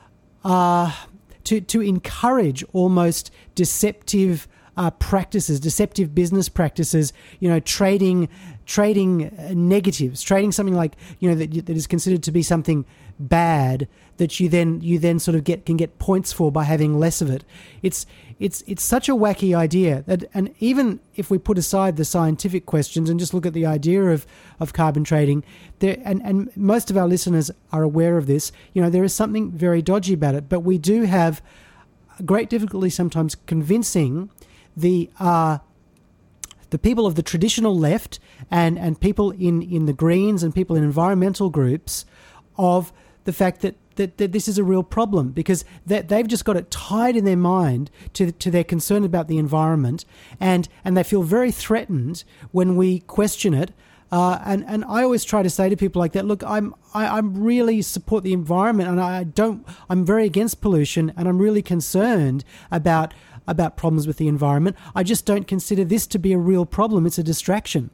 Uh, To, to encourage almost deceptive uh, practices, deceptive business practices, you know, trading trading negatives, trading something like, you know, that, that is considered to be something bad that you then you then sort of get can get points for by having less of it. It's it's it's such a wacky idea that, and even if we put aside the scientific questions and just look at the idea of, of carbon trading, there and, and most of our listeners are aware of this, you know, there is something very dodgy about it. But we do have great difficulty sometimes convincing the uh, the people of the traditional left and, and people in, in the Greens and people in environmental groups of the fact that, that, that this is a real problem, because that they've just got it tied in their mind to to their concern about the environment, and, and they feel very threatened when we question it. Uh, and, and I always try to say to people like that, look, I'm I, I'm really support the environment, and I don't I'm very against pollution, and I'm really concerned about about problems with the environment. I just don't consider this to be a real problem. It's a distraction.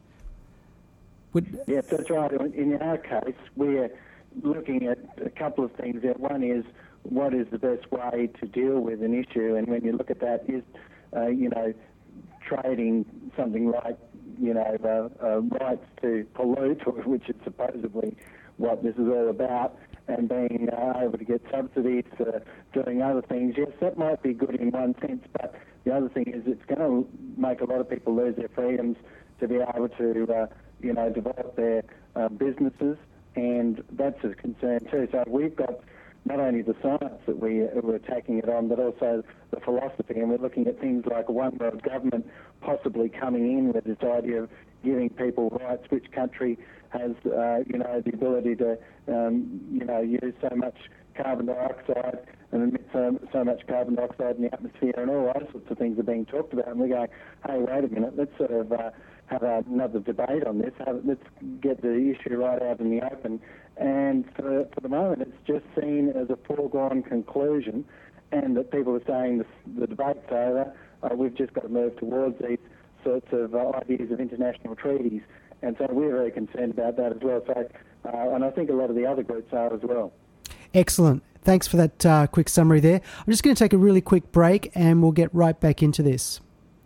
Would... Yes, that's right. In our case, we're looking at a couple of things there. One is, what is the best way to deal with an issue? And when you look at that, is, uh, you know, trading something like, you know, uh, uh, rights to pollute, which is supposedly what this is all about, and being uh, able to get subsidies for doing other things. Yes, that might be good in one sense, but the other thing is it's going to make a lot of people lose their freedoms to be able to, uh, you know, develop their uh, businesses, and that's a concern too. So we've got not only the science that we, we're taking it on, but also the philosophy, and we're looking at things like a one-world government possibly coming in with this idea of giving people rights. Which country has, uh, you know, the ability to, um, you know, use so much carbon dioxide and emit so, so much carbon dioxide in the atmosphere, and all those sorts of things are being talked about. And we're going, hey, wait a minute, let's sort of uh, have another debate on this. Have, let's get the issue right out in the open. And for, for the moment, it's just seen as a foregone conclusion, and that people are saying the, the debate's over. Uh, we've just got to move towards these sorts of uh, ideas of international treaties. And so we're very concerned about that as well. So, uh, and I think a lot of the other groups are as well. Excellent. Thanks for that uh, quick summary there. I'm just going to take a really quick break, and we'll get right back into this.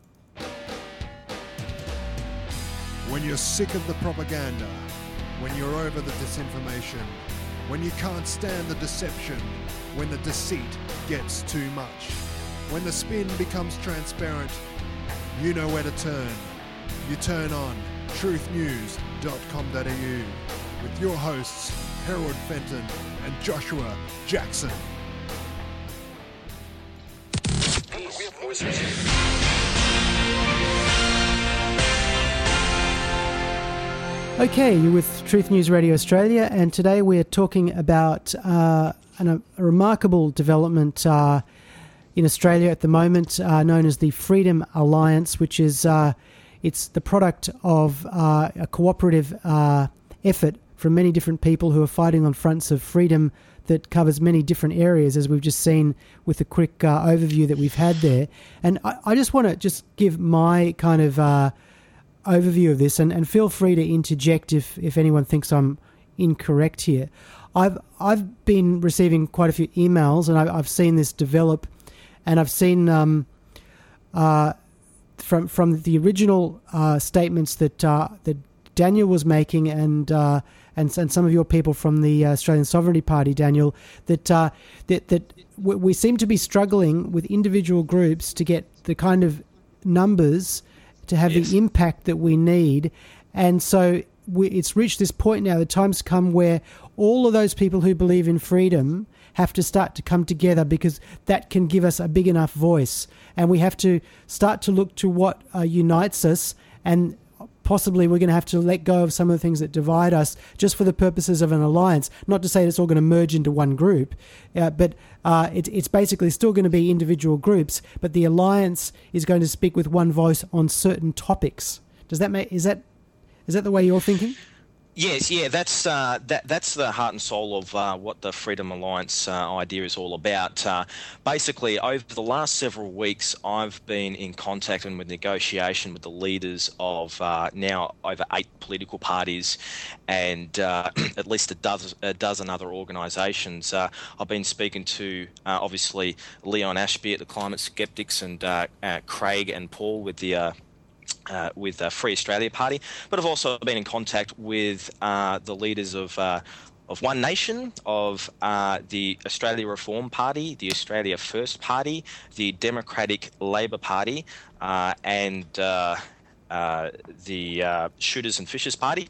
When you're sick of the propaganda, when you're over the disinformation, when you can't stand the deception, when the deceit gets too much, when the spin becomes transparent, you know where to turn. You turn on Truth News dot com dot a u with your hosts Harold Fenton and Joshua Jackson. Okay, you're with Truth News Radio Australia, and today we're talking about uh, an, a remarkable development uh, in Australia at the moment, uh, known as the Freedom Alliance, which is uh, it's the product of uh, a cooperative uh, effort from many different people who are fighting on fronts of freedom that covers many different areas, as we've just seen with the quick uh, overview that we've had there. And I, I just want to just give my kind of uh, overview of this, and, and feel free to interject if, if anyone thinks I'm incorrect here. I've I've been receiving quite a few emails, and I, I've seen this develop, and I've seen um, uh, from from the original uh, statements that uh, that Daniel was making, and uh, and and some of your people from the Australian Sovereignty Party, Daniel, that uh, that that we seem to be struggling with individual groups to get the kind of numbers to have yes. the impact that we need. And so we, it's reached this point now, the time's come where all of those people who believe in freedom have to start to come together, because that can give us a big enough voice. And we have to start to look to what uh, unites us, and possibly we're going to have to let go of some of the things that divide us just for the purposes of an alliance. Not to say it's all going to merge into one group, uh, but uh, it, it's basically still going to be individual groups, but the alliance is going to speak with one voice on certain topics. Does that make, is that, is that the way you're thinking? Yes, yeah, that's uh, that that's the heart and soul of uh, what the Freedom Alliance uh, idea is all about. Uh, basically, over the last several weeks, I've been in contact and with negotiation with the leaders of uh, now over eight political parties and uh, at least a dozen, a dozen other organisations. Uh, I've been speaking to, uh, obviously, Leon Ashby at the Climate Skeptics, and uh, uh, Craig and Paul with the Uh, Uh, with the Free Australia Party, but I've also been in contact with uh, the leaders of uh, of One Nation, of uh, the Australia Reform Party, the Australia First Party, the Democratic Labor Party, uh, and uh, uh, the uh, Shooters and Fishers Party.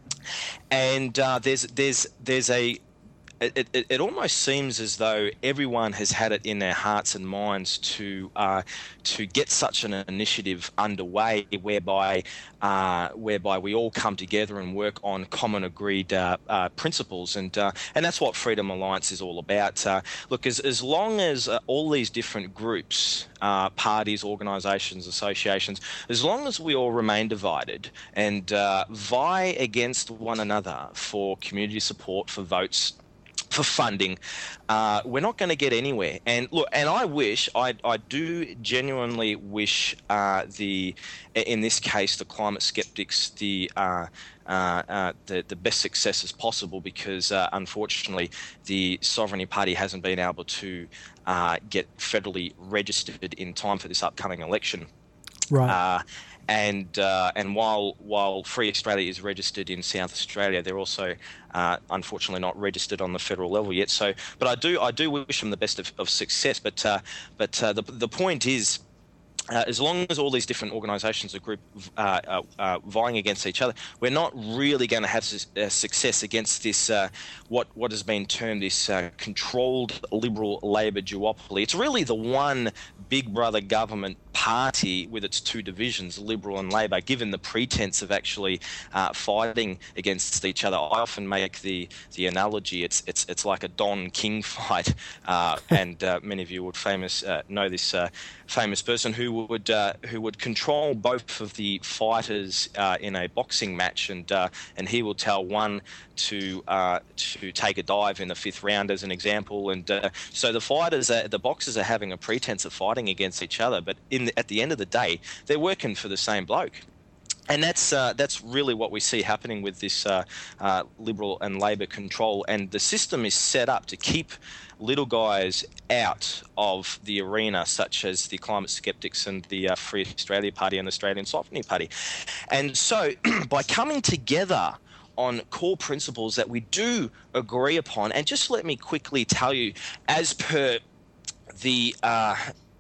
And uh, there's there's there's a It, it, it almost seems as though everyone has had it in their hearts and minds to uh, to get such an initiative underway, whereby uh, whereby we all come together and work on common agreed uh, uh, principles, and uh, and that's what Freedom Alliance is all about. Uh, look, as as long as uh, all these different groups, uh, parties, organisations, associations, as long as we all remain divided and uh, vie against one another for community support, for votes, for funding, uh, we're not going to get anywhere. And look, and I wish, I, I do genuinely wish uh, the, in this case, the Climate Skeptics, the uh, uh, uh, the, the best success as possible, because uh, unfortunately the Sovereignty Party hasn't been able to uh, get federally registered in time for this upcoming election. Right. Uh, And uh, and while while Free Australia is registered in South Australia, they're also uh, unfortunately not registered on the federal level yet. So, but I do I do wish them the best of, of success. But uh, but uh, the the point is, Uh, as long as all these different organisations are group uh, uh, uh, vying against each other, we're not really going to have su- uh, success against this uh, what what has been termed this uh, controlled Liberal Labor duopoly. It's really the one big brother government party with its two divisions, Liberal and Labor, given the pretense of actually uh, fighting against each other. I often make the the analogy, it's it's it's like a Don King fight, uh, and uh, many of you would famous uh, know this uh, famous person who would uh, who would control both of the fighters uh, in a boxing match, and uh, and he will tell one to uh, to take a dive in the fifth round, as an example, and uh, so the fighters, are, the boxers, are having a pretense of fighting against each other, but in the, at the end of the day, they're working for the same bloke. And that's uh, that's really what we see happening with this uh, uh, Liberal and Labor control. And the system is set up to keep little guys out of the arena, such as the Climate Skeptics and the uh, Free Australia Party and the Australian Sovereignty Party. And so by coming together on core principles that we do agree upon, and just let me quickly tell you, as per the... Uh,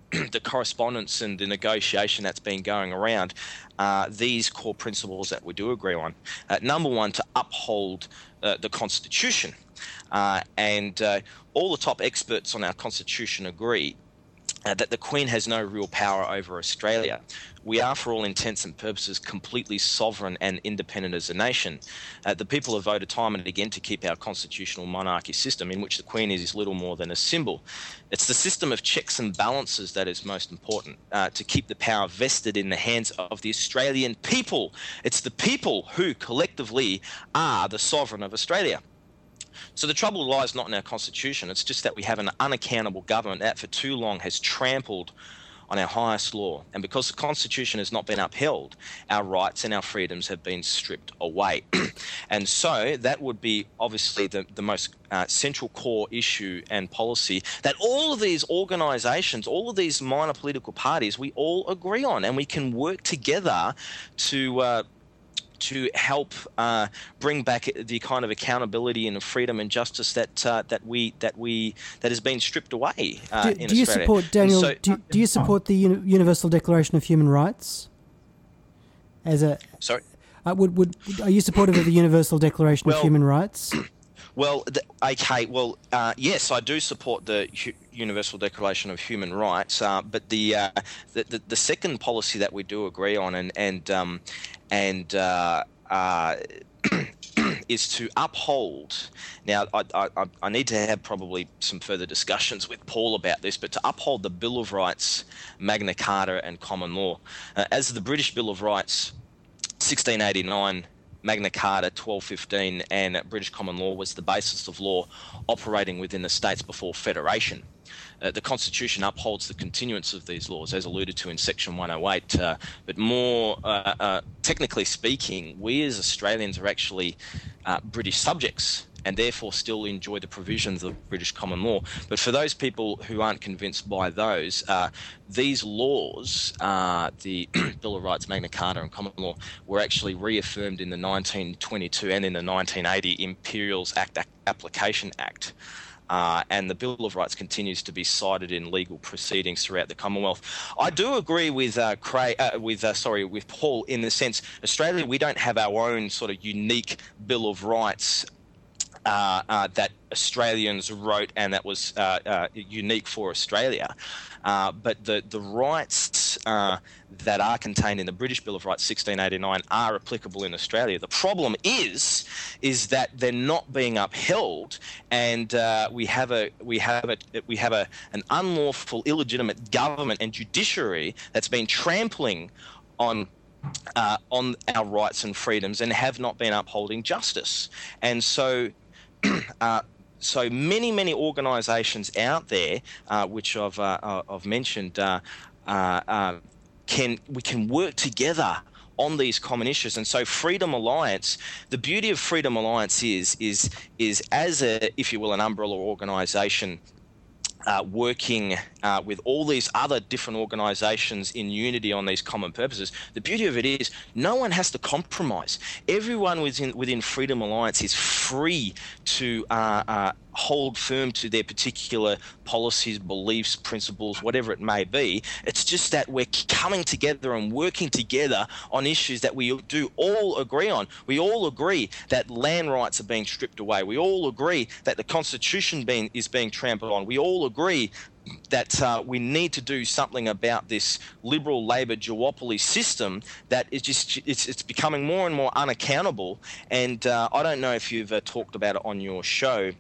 the correspondence and the negotiation that's been going around, uh, these core principles that we do agree on. Uh, number one, to uphold uh, the Constitution. Uh, and uh, all the top experts on our Constitution agree Uh, that the Queen has no real power over Australia. We are, for all intents and purposes, completely sovereign and independent as a nation. Uh, the people have voted time and again to keep our constitutional monarchy system, in which the Queen is little more than a symbol. It's the system of checks and balances that is most important, uh, to keep the power vested in the hands of the Australian people. It's the people who collectively are the sovereign of Australia. So the trouble lies not in our Constitution, it's just that we have an unaccountable government that for too long has trampled on our highest law. And because the Constitution has not been upheld, our rights and our freedoms have been stripped away. And so that would be obviously the, the most uh, central core issue and policy that all of these organisations, all of these minor political parties, we all agree on, and we can work together to uh, to help uh, bring back the kind of accountability and freedom and justice that uh, that we that we that has been stripped away uh, do, in do Australia. you support Daniel? So, do, do you support the Uni- Universal Declaration of Human Rights? As a sorry, uh, would would are you supportive of the Universal Declaration well, of Human Rights? Well, the, okay. Well, uh, yes, I do support the Hu- Universal Declaration of Human Rights, uh, but the, uh, the, the the second policy that we do agree on, and and um, and uh, uh, is to uphold. Now, I, I I need to have probably some further discussions with Paul about this, but to uphold the Bill of Rights, Magna Carta, and common law, uh, as the British Bill of Rights, sixteen eighty-nine. Magna Carta twelve fifteen and British common law was the basis of law operating within the states before federation. Uh, the Constitution upholds the continuance of these laws, as alluded to in Section one oh eight. Uh, but more uh, uh, technically speaking, we as Australians are actually uh, British subjects and therefore still enjoy the provisions of British common law. But for those people who aren't convinced by those, uh, these laws, uh, the Bill of Rights, Magna Carta and common law, were actually reaffirmed in the nineteen twenty-two and in the nineteen eighty Imperials Act Application Act. Uh, and the Bill of Rights continues to be cited in legal proceedings throughout the Commonwealth. I do agree with uh, Craig, uh, with uh, sorry, with Paul in the sense Australia, we don't have our own sort of unique Bill of Rights Uh, uh, that Australians wrote and that was uh, uh, unique for Australia. Uh, but the, the rights uh, that are contained in the British Bill of Rights sixteen eighty-nine are applicable in Australia. The problem is is that they're not being upheld, and uh, we have a we have a we have a an unlawful, illegitimate government and judiciary that's been trampling on uh, on our rights and freedoms and have not been upholding justice. And so uh, so many, many organisations out there, uh, which I've, uh, I've mentioned, uh, uh, uh, can we can work together on these common issues. And so Freedom Alliance, the beauty of Freedom Alliance is, is, is as a, if you will, an umbrella organisation, Uh, working uh, with all these other different organisations in unity on these common purposes. The beauty of it is no one has to compromise. Everyone within, within Freedom Alliance is free to uh, uh, hold firm to their particular policies, beliefs, principles, whatever it may be. It's just that we're coming together and working together on issues that we do all agree on. We all agree that land rights are being stripped away. We all agree that the Constitution being, is being trampled on. We all agree that uh, we need to do something about this liberal Labor duopoly system that is just it's, it's becoming more and more unaccountable. And uh, I don't know if you've uh, talked about it on your show.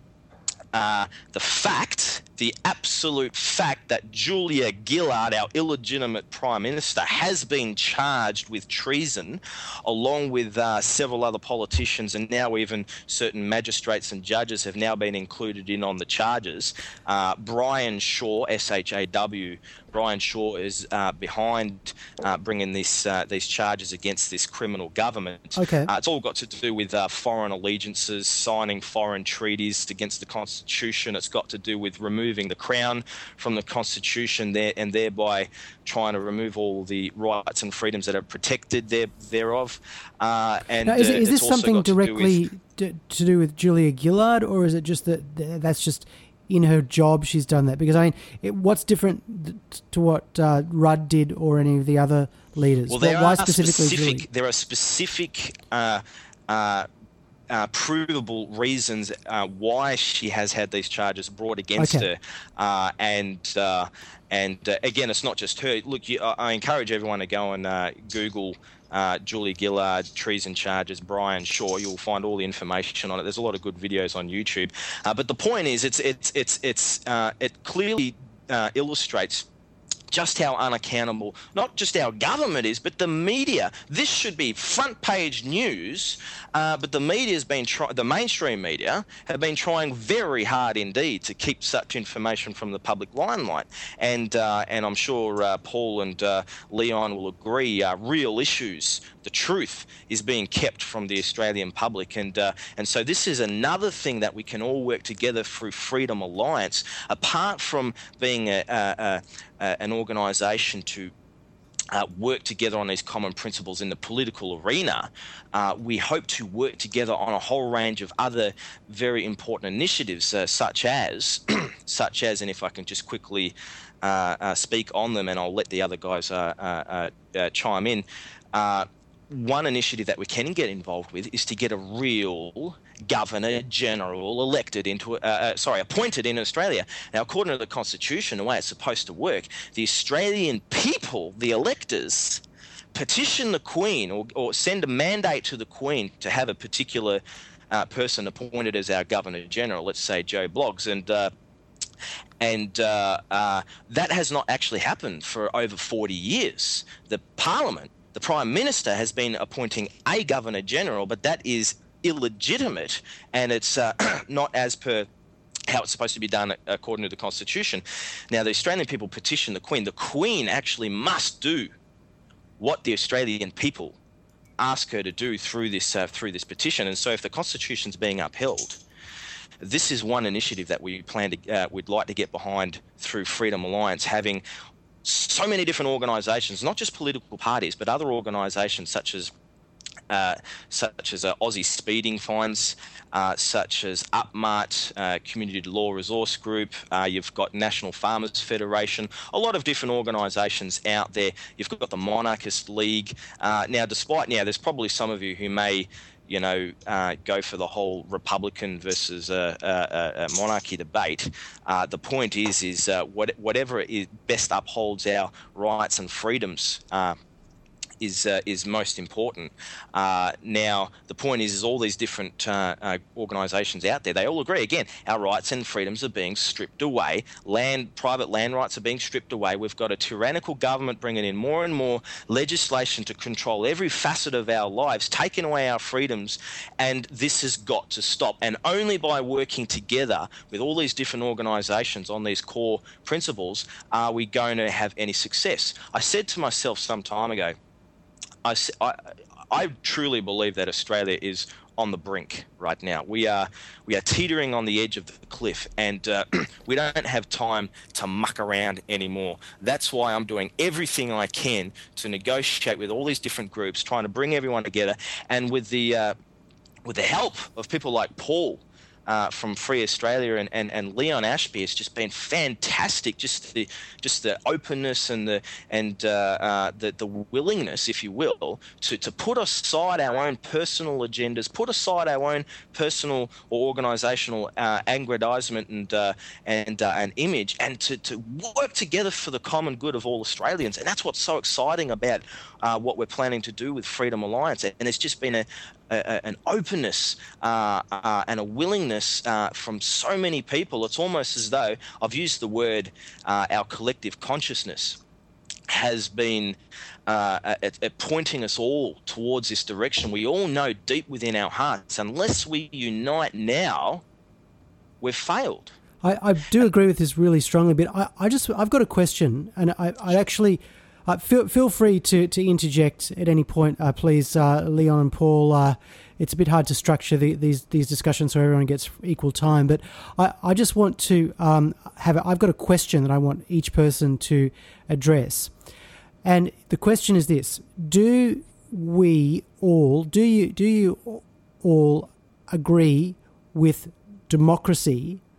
Uh, the fact, the absolute fact that Julia Gillard, our illegitimate Prime Minister, has been charged with treason, along with uh, several other politicians, and now even certain magistrates and judges have now been included in on the charges. Uh, Brian Shaw, S H A W, Brian Shaw is uh, behind uh, bringing this uh, these charges against this criminal government. Okay. Uh, it's all got to do with uh, foreign allegiances, signing foreign treaties against the Constitution. It's got to do with removing the Crown from the Constitution there, and thereby trying to remove all the rights and freedoms that are protected there, thereof. Uh, and now, is, uh, is this it's also something got to directly do with, to, to do with Julia Gillard, or is it just that that's just in her job she's done that? Because I mean, it, what's different to what uh, Rudd did or any of the other leaders? Well, there Why are specifically specific. Julie? There are specific. Uh, uh, Uh, provable reasons uh, why she has had these charges brought against Okay. her, uh, and uh, and uh, again, it's not just her. Look, you, I I encourage everyone to go and uh, Google uh, Julie Gillard treason charges, Brian Shaw. You'll find all the information on it. There's a lot of good videos on YouTube. Uh, but the point is, it's it's it's it's uh, it clearly uh, illustrates just how unaccountable not just our government is, but the media. This should be front page news, uh, but the media's been try- the mainstream media have been trying very hard indeed to keep such information from the public limelight. And uh, and I'm sure uh, Paul and uh, Leon will agree. Uh, real issues, the truth, is being kept from the Australian public, and uh, and so this is another thing that we can all work together through Freedom Alliance. Apart from being a, a, a, a an organisation to uh, work together on these common principles in the political arena, uh, we hope to work together on a whole range of other very important initiatives, uh, such as, such as, and if I can just quickly uh, uh, speak on them, and I'll let the other guys uh, uh, uh, uh, chime in. Uh, one initiative that we can get involved with is to get a real Governor General elected into, uh, uh, sorry, appointed in Australia. Now, according to the Constitution, the way it's supposed to work, the Australian people, the electors, petition the Queen or, or send a mandate to the Queen to have a particular uh, person appointed as our Governor General, let's say Joe Bloggs, and uh, and uh, uh, that has not actually happened for over forty years. The Parliament, the Prime Minister, has been appointing a Governor General, but that is illegitimate, and it's uh, not as per how it's supposed to be done according to the Constitution. Now, the Australian people petition the Queen. The Queen actually must do what the Australian people ask her to do through this uh, through this petition. And so, if the Constitution's being upheld, this is one initiative that we plan to uh, we'd like to get behind through Freedom Alliance, having so many different organisations, not just political parties, but other organisations such as Uh, such as uh, Aussie speeding fines, uh, such as Upmart, uh, Community Law Resource Group. Uh, you've got National Farmers Federation, a lot of different organisations out there. You've got the Monarchist League. Uh, now, despite now, there's probably some of you who may, you know, uh, go for the whole Republican versus uh, uh, uh, monarchy debate. Uh, the point is, is uh, what, whatever is best upholds our rights and freedoms Uh, is uh, is most important. Uh, now, the point is, is all these different uh, uh, organisations out there, they all agree, again, our rights and freedoms are being stripped away. Land, private land rights are being stripped away. We've got a tyrannical government bringing in more and more legislation to control every facet of our lives, taking away our freedoms, and this has got to stop. And only by working together with all these different organisations on these core principles are we going to have any success. I said to myself some time ago, I, I, I truly believe that Australia is on the brink right now. We are we are teetering on the edge of the cliff, and uh, we don't have time to muck around anymore. That's why I'm doing everything I can to negotiate with all these different groups, trying to bring everyone together, and with the uh, with the help of people like Paul Uh, from Free Australia and, and, and Leon Ashby. It's just been fantastic. Just the just the openness and the and uh, uh, the the willingness, if you will, to, to put aside our own personal agendas, put aside our own personal or organisational uh, aggrandisement and uh, and uh, an image, and to, to work together for the common good of all Australians. And that's what's so exciting about uh, what we're planning to do with Freedom Alliance. And it's just been a A, an openness uh, uh, and a willingness uh, from so many people. It's almost as though, I've used the word, uh, our collective consciousness has been uh, at, at pointing us all towards this direction. We all know deep within our hearts, unless we unite now, we've failed. I, I do agree with this really strongly, but I, I just, I've got a question, and I, I actually... Uh, feel feel free to, to interject at any point, uh, please, uh, Leon and Paul. Uh, it's a bit hard to structure the, these these discussions so everyone gets equal time. But I, I just want to um, have. A, I've got a question that I want each person to address, and the question is this: Do we all do you do you all agree with democracy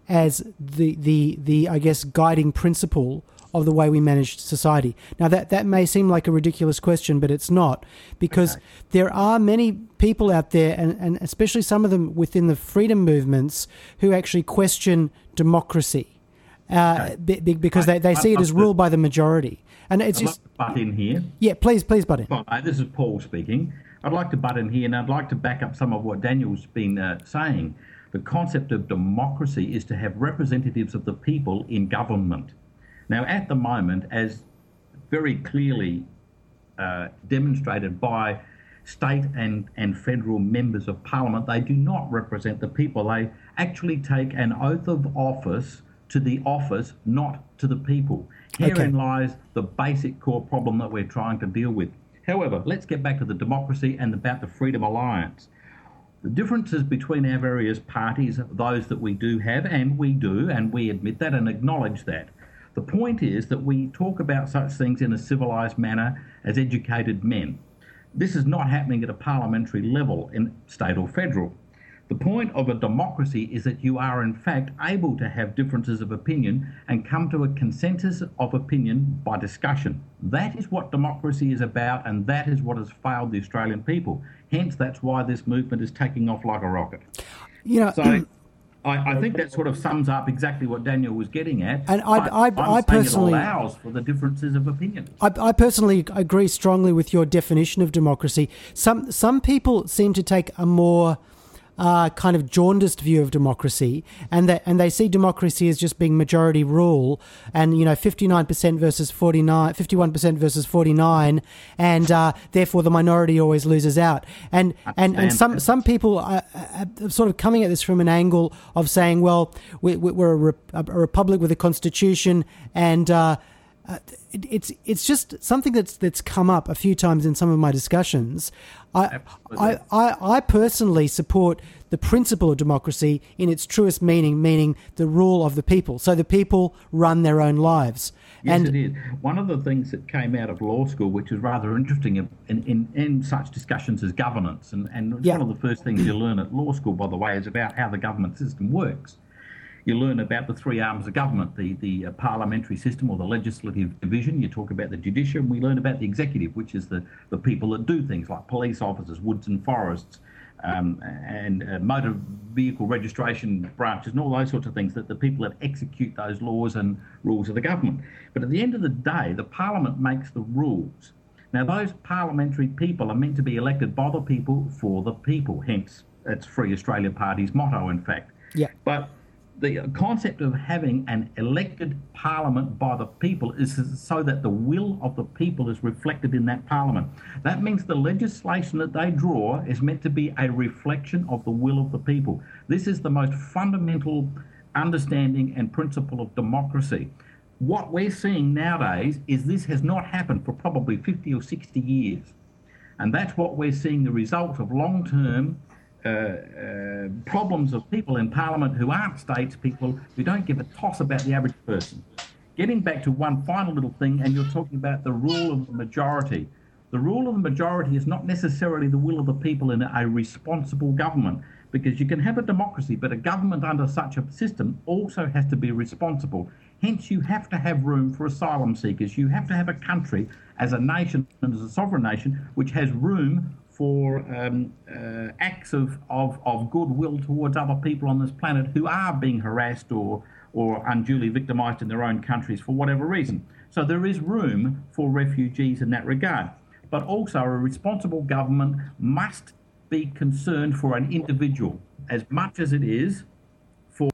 as the, the, the I guess, guiding principle of the way we manage society. Now, that, that may seem like a ridiculous question, but it's not, because okay. there are many people out there, and, and especially some of them within the freedom movements, who actually question democracy uh, okay. be, because I, they, they see I, it as ruled by the majority. And it's I'd just like to butt in here. Yeah, please, please butt in. Well, this is Paul speaking. I'd like to butt in here, and I'd like to back up some of what Daniel's been uh, saying. The concept of democracy is to have representatives of the people in government. Now, at the moment, as very clearly uh, demonstrated by state and, and federal members of parliament, they do not represent the people. They actually take an oath of office to the office, not to the people. Herein okay. lies the basic core problem that we're trying to deal with. However, let's get back to the democracy and about the Freedom Alliance. The differences between our various parties, those that we do have, and we do, and we admit that and acknowledge that. The point is that we talk about such things in a civilised manner as educated men. This is not happening at a parliamentary level in state or federal. The point of a democracy is that you are in fact able to have differences of opinion and come to a consensus of opinion by discussion. That is what democracy is about, and that is what has failed the Australian people. Hence, that's why this movement is taking off like a rocket. You know, so, I, I think that sort of sums up exactly what Daniel was getting at. And I, I, I, I personally it allows for the differences of opinion. I, I personally agree strongly with your definition of democracy. Some some people seem to take a more uh, kind of jaundiced view of democracy, and that and they see democracy as just being majority rule, and you know, fifty-nine percent versus forty-nine, fifty-one percent versus forty-nine, and uh, therefore the minority always loses out. And and, and some some people are, are sort of coming at this from an angle of saying, well, we, we're a, rep- a republic with a constitution, and uh, Uh, it, it's it's just something that's that's come up a few times in some of my discussions. I, I, I I personally support the principle of democracy in its truest meaning, meaning the rule of the people. So the people run their own lives. Yes, and it is. One of the things that came out of law school, which is rather interesting in, in, in such discussions as governance, and, and yeah. one of the first things you learn at law school, by the way, is about how the government system works. You learn about the three arms of government, the, the uh, parliamentary system or the legislative division. You talk about the judiciary, and we learn about the executive, which is the, the people that do things like police officers, woods and forests, um, and uh, motor vehicle registration branches, and all those sorts of things, that the people that execute those laws and rules of the government. But at the end of the day, the parliament makes the rules. Now, those parliamentary people are meant to be elected by the people for the people, hence it's Free Australia Party's motto, in fact. Yeah. But the concept of having an elected parliament by the people is so that the will of the people is reflected in that parliament. That means the legislation that they draw is meant to be a reflection of the will of the people. This is the most fundamental understanding and principle of democracy. What we're seeing nowadays is this has not happened for probably fifty or sixty years. And that's what we're seeing, the result of long-term Uh, uh, problems of people in Parliament who aren't statespeople, who don't give a toss about the average person. Getting back to one final little thing, and you're talking about the rule of the majority. The rule of the majority is not necessarily the will of the people in a responsible government, because you can have a democracy, but a government under such a system also has to be responsible. Hence, you have to have room for asylum seekers. You have to have a country as a nation and as a sovereign nation which has room for um, uh, acts of, of, of goodwill towards other people on this planet who are being harassed or, or unduly victimised in their own countries for whatever reason. So there is room for refugees in that regard. But also a responsible government must be concerned for an individual as much as it is for...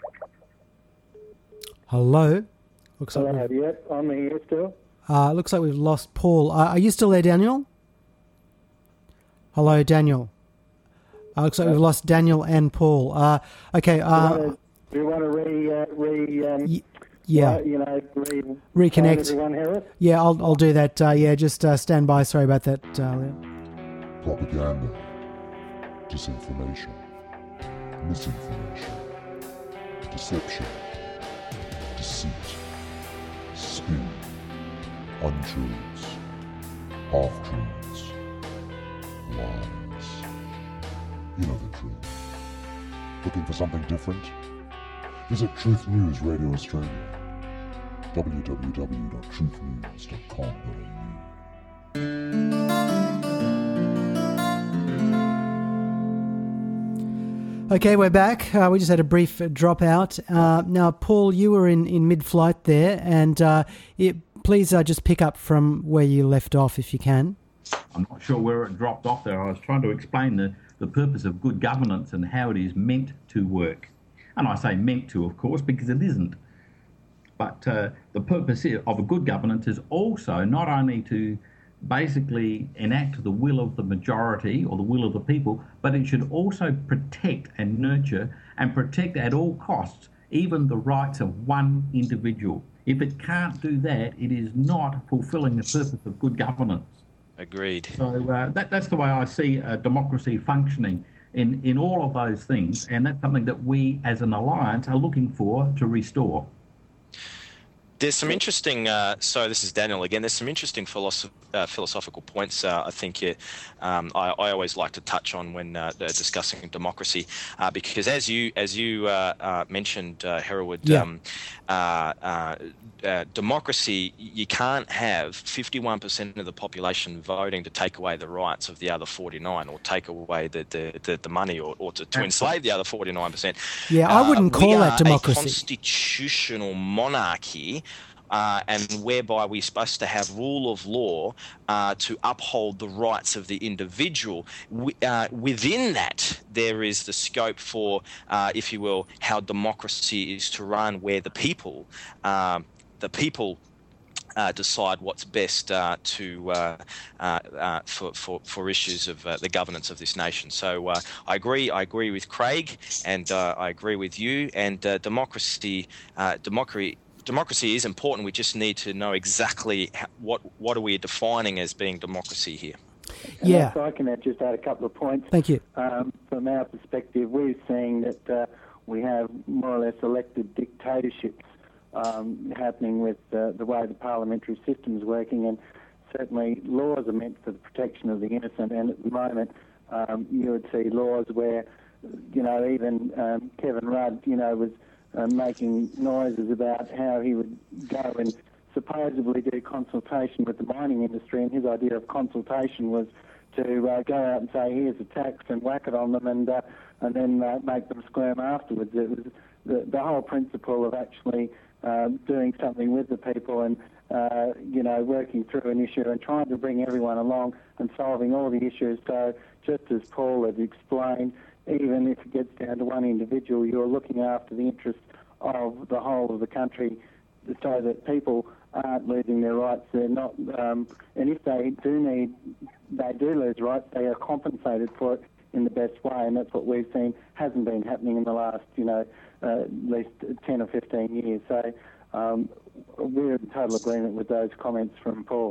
Hello? Looks Hello, like yep, I'm here still. Uh, looks like we've lost Paul. Uh, are you still there, Daniel? Hello, Daniel. Uh, looks like we've lost Daniel and Paul. Uh, okay. Uh, do you want to re, uh, re um, y- yeah, uh, you know, re- reconnect? Everyone hear it? Yeah, I'll I'll do that. Uh, yeah, just uh, stand by. Sorry about that. Uh, Propaganda, disinformation, misinformation, deception, deceit, spin, untruths, half-truths, lies. You know the truth. Looking for something different? Visit Truth News Radio Australia. w w w dot truth news dot com dot a u. Okay, we're back. Uh, we just had a brief dropout. Uh, now, Paul, you were in, in mid-flight there, and uh, it, please uh, just pick up from where you left off if you can. I'm not sure where it dropped off there. I was trying to explain the, the purpose of good governance and how it is meant to work. And I say meant to, of course, because it isn't. But uh, the purpose of a good governance is also not only to basically enact the will of the majority or the will of the people, but it should also protect and nurture and protect at all costs even the rights of one individual. If it can't do that, it is not fulfilling the purpose of good governance. Agreed. So uh, that, that's the way I see uh, democracy functioning in, in all of those things, and that's something that we as an alliance are looking for to restore. There's some interesting, uh, so this is Daniel again, there's some interesting philosoph- uh, philosophical points uh, I think yeah, um, I, I always like to touch on when uh, discussing democracy, uh, because as you as you uh, uh, mentioned, uh, Hereward, yeah. um, uh, uh, uh, democracy, you can't have fifty-one percent of the population voting to take away the rights of the other forty-nine or take away the, the, the, the money or, or to, to enslave the other forty-nine percent. Yeah, I wouldn't uh, call that democracy. We are a constitutional monarchy. Uh, and whereby we're supposed to have rule of law uh, to uphold the rights of the individual. We, uh, within that, there is the scope for, uh, if you will, how democracy is to run, where the people, uh, the people. Uh, decide what's best uh, to uh, uh, uh, for, for for issues of uh, the governance of this nation. So uh, I agree. I agree with Craig, and uh, I agree with you. And uh, democracy, uh, democracy. Democracy is important. We just need to know exactly how, what what are we defining as being democracy here. And yeah. If I can just add a couple of points. Thank you. Um, from our perspective, we're seeing that uh, we have more or less elected dictatorships um, happening with uh, the way the parliamentary system is working, and certainly laws are meant for the protection of the innocent. And at the moment, um, you would see laws where, you know, even um, Kevin Rudd, you know, was Uh, making noises about how he would go and supposedly do consultation with the mining industry, and his idea of consultation was to uh, go out and say, here's a tax, and whack it on them, and uh, and then uh, make them squirm afterwards. It was the, the whole principle of actually uh, doing something with the people and, uh, you know, working through an issue and trying to bring everyone along and solving all the issues. So just as Paul had explained, even if it gets down to one individual, you're looking after the interests of the whole of the country so that people aren't losing their rights. They're not, um, and if they do need, they do lose rights, they are compensated for it in the best way, and that's what we've seen hasn't been happening in the last, you know, uh, at least ten or fifteen years. So um, we're in total agreement with those comments from Paul.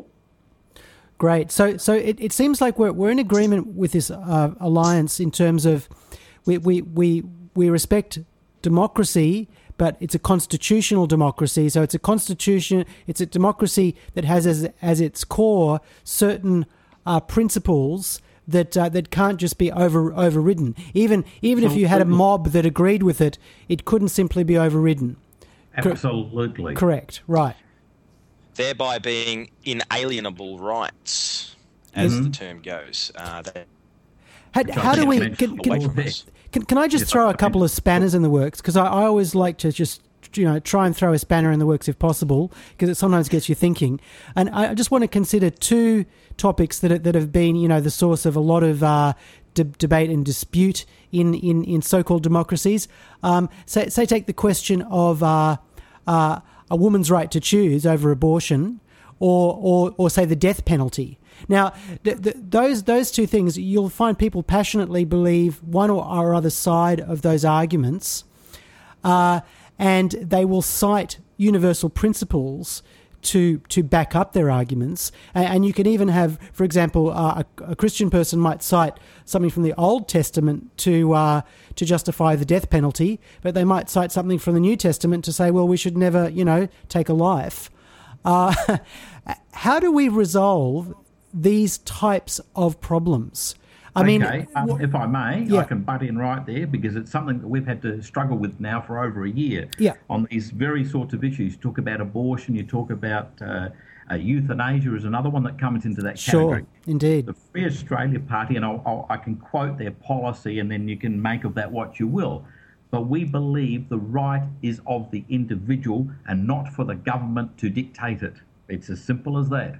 Great. So, so it, it seems like we're we're in agreement with this uh, alliance in terms of we we we we respect democracy, but it's a constitutional democracy. So it's a constitution. It's a democracy that has as as its core certain uh, principles that uh, that can't just be over overridden. Even even if you had a mob that agreed with it, it couldn't simply be overridden. Absolutely. Correct. Right. Thereby being inalienable rights, as mm-hmm. the term goes. Uh, that how, how do we... Can, can, can, can I just yes, throw a couple of spanners in the works? Because I, I always like to just, you know, try and throw a spanner in the works if possible, because it sometimes gets you thinking. And I just want to consider two topics that, that have been, you know, the source of a lot of uh, de- debate and dispute in, in, in so-called democracies. Um, say, say take the question of... Uh, uh, a woman's right to choose over abortion, or or, or say the death penalty. Now, th- th- those those two things, you'll find people passionately believe one or, or other side of those arguments, uh, and they will cite universal principles to to back up their arguments. And, and you can even have, for example, uh, a, a Christian person might cite something from the Old Testament to uh, to justify the death penalty, but they might cite something from the New Testament to say, well, we should never, you know, take a life. Uh, how do we resolve these types of problems? I mean, okay, um, w- if I may, yeah. I can butt in right there because it's something that we've had to struggle with now for over a year. Yeah. On these very sorts of issues. You talk about abortion, you talk about uh, uh, euthanasia is another one that comes into that category. Sure, indeed. The Free Australia Party, and I'll, I'll, I can quote their policy and then you can make of that what you will, but we believe the right is of the individual and not for the government to dictate it. It's as simple as that.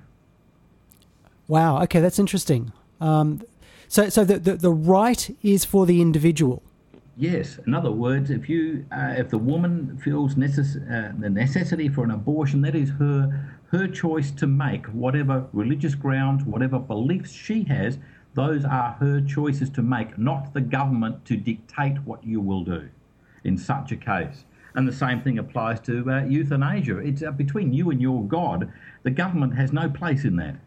Wow, okay, that's interesting. Um, so so the, the, the right is for the individual. Yes. In other words, if you uh, if the woman feels necess- uh, the necessity for an abortion, that is her her choice to make. Whatever religious grounds, whatever beliefs she has, those are her choices to make, not the government to dictate what you will do in such a case. And the same thing applies to uh, euthanasia. It's uh, between you and your God. The government has no place in that.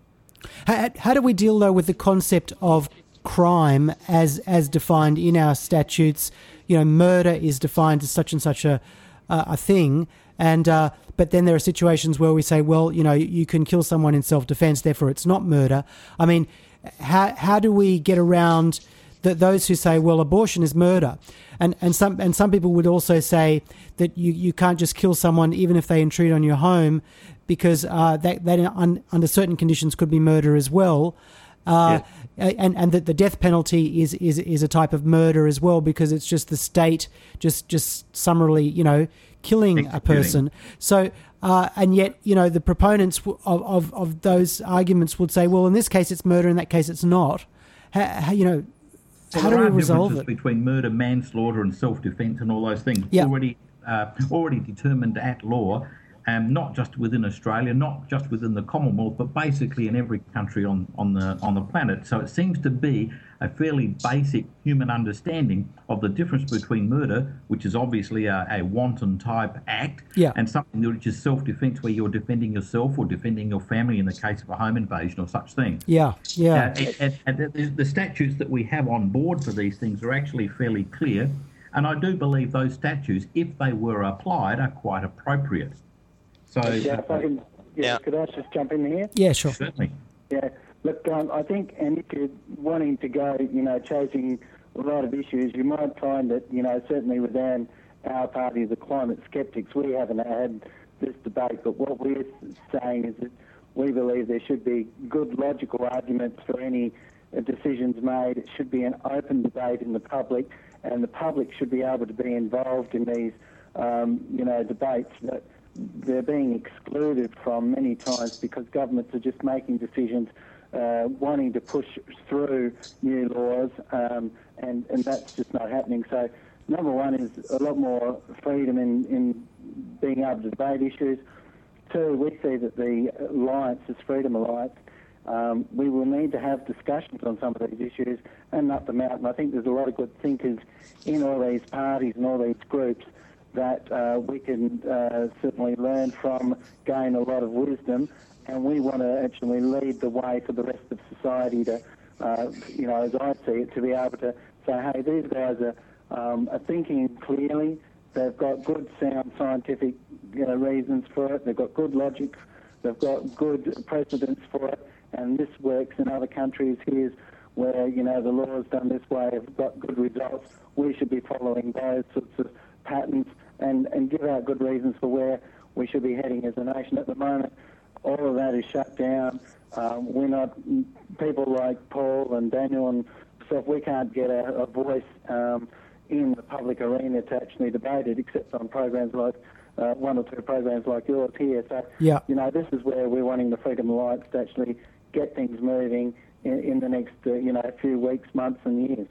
How, how do we deal, though, with the concept of crime as as defined in our statutes? You know, murder is defined as such and such a uh, a thing, and uh, but then there are situations where we say, well, you know, you can kill someone in self-defense, therefore it's not murder. I mean, how how do we get around the, those who say, well, abortion is murder, and and some and some people would also say that you, you can't just kill someone even if they intrude on your home, because uh, that that un, under certain conditions could be murder as well. Uh, yeah. And and that the death penalty is, is is a type of murder as well, because it's just the state just just summarily, you know, killing Executing. a person. So uh, and yet, you know, the proponents of, of of those arguments would say, well, in this case it's murder, in that case it's not. How, how, you know, well, how do we resolve it? Between murder, manslaughter, and self-defence, and all those things yeah. already uh, already determined at law. Um, not just within Australia, not just within the Commonwealth, but basically in every country on, on the on the planet. So it seems to be a fairly basic human understanding of the difference between murder, which is obviously a, a wanton type act, yeah. and something which is self-defence, where you're defending yourself or defending your family in the case of a home invasion or such thing. Yeah, yeah. Uh, and, and, and the, the statutes that we have on board for these things are actually fairly clear, and I do believe those statutes, if they were applied, are quite appropriate. So, yeah, if I can, yeah, yeah. Could I just jump in here? Yeah, sure. Certainly. Yeah, look, um, I think, and if you're wanting to go, you know, chasing a lot of issues, you might find that, you know, certainly within our party, the climate skeptics, we haven't had this debate, but what we're saying is that we believe there should be good logical arguments for any decisions made. It should be an open debate in the public, and the public should be able to be involved in these, um, you know, debates that they're being excluded from many times because governments are just making decisions, uh, wanting to push through new laws, um, and, and that's just not happening. So number one is a lot more freedom in, in being able to debate issues. Two, we see that the alliance, this Freedom Alliance, um, we will need to have discussions on some of these issues and nut them out. And I think there's a lot of good thinkers in all these parties and all these groups that uh, we can uh, certainly learn from, gain a lot of wisdom, and we want to actually lead the way for the rest of society to, uh, you know, as I see it, to be able to say, hey, these guys are, um, are thinking clearly, they've got good, sound scientific you know, reasons for it, they've got good logic, they've got good precedents for it, and this works in other countries. Here's where, you know, the laws done this way have got good results. We should be following those sorts of patterns and, and give out good reasons for where we should be heading as a nation. At the moment, all of that is shut down. Um, we're not, people like Paul and Daniel and myself, we can't get a, a voice um, in the public arena to actually debate it, except on programs like uh, one or two programs like yours here. So, yeah. you know, this is where we're wanting the Freedom Alliance to actually get things moving in, in the next, uh, you know, few weeks, months and years.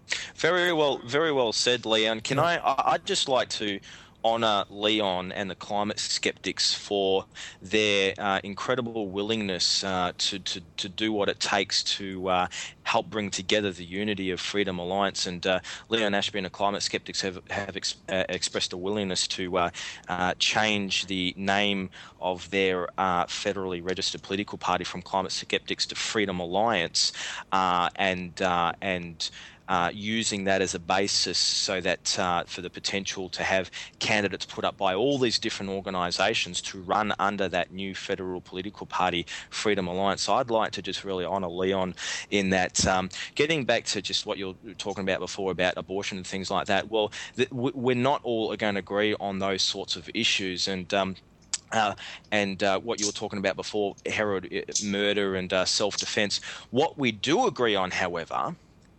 Very well, very well said, Leon. Can I? I'd just like to honour Leon and the climate skeptics for their uh, incredible willingness uh, to, to to do what it takes to uh, help bring together the unity of Freedom Alliance. And uh, Leon Ashby and the climate skeptics have have ex- uh, expressed a willingness to uh, uh, change the name of their uh, federally registered political party from Climate Skeptics to Freedom Alliance, uh, and uh, and. uh, using that as a basis so that uh, for the potential to have candidates put up by all these different organisations to run under that new federal political party, Freedom Alliance. So I'd like to just really honour Leon in that. Um, getting back to just what you were talking about before about abortion and things like that, well, th- we're not all going to agree on those sorts of issues. And um, Uh, and uh, what you were talking about before, Herod, murder and uh, self-defense. What we do agree on, however,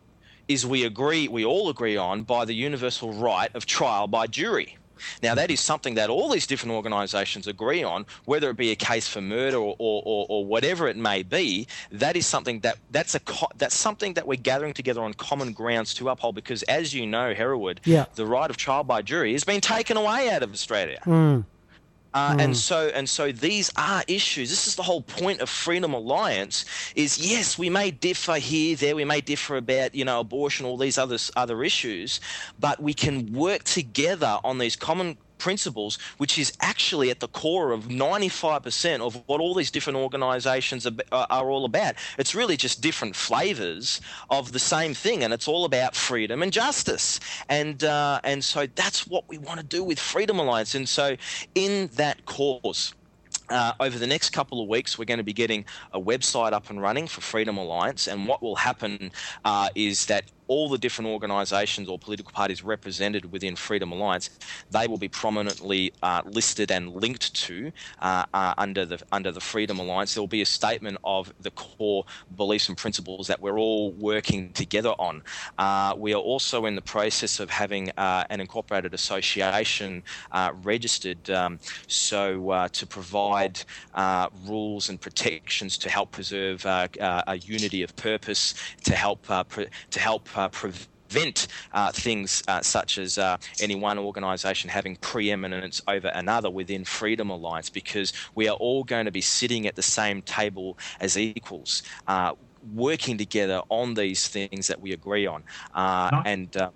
is we agree, we all agree on by the universal right of trial by jury. Now, that is something that all these different organisations agree on, whether it be a case for murder or, or, or, or whatever it may be. That is something that that's a that's something that we're gathering together on common grounds to uphold. Because, as you know, Herod, yeah. the right of trial by jury has been taken away out of Australia. Mm. Uh, mm. And so, and so, these are issues. This is the whole point of Freedom Alliance. Is yes, we may differ here, there. We may differ about, you know, abortion, all these other other issues, but we can work together on these common principles, which is actually at the core of ninety-five percent of what all these different organisations are, are all about. It's really just different flavours of the same thing, and it's all about freedom and justice. And uh, and so that's what we want to do with Freedom Alliance. And so in that cause, Uh, over the next couple of weeks, we're going to be getting a website up and running for Freedom Alliance, and what will happen uh, is that all the different organisations or political parties represented within Freedom Alliance, they will be prominently uh, listed and linked to uh, uh, under the under the Freedom Alliance. There will be a statement of the core beliefs and principles that we're all working together on. Uh, we are also in the process of having uh, an incorporated association uh, registered, um, so uh, to provide uh, rules and protections to help preserve uh, uh, a unity of purpose, to help uh, pre- to help Uh, prevent uh, things uh, such as uh, any one organisation having preeminence over another within Freedom Alliance, because we are all going to be sitting at the same table as equals, uh, working together on these things that we agree on. Uh, no. And um,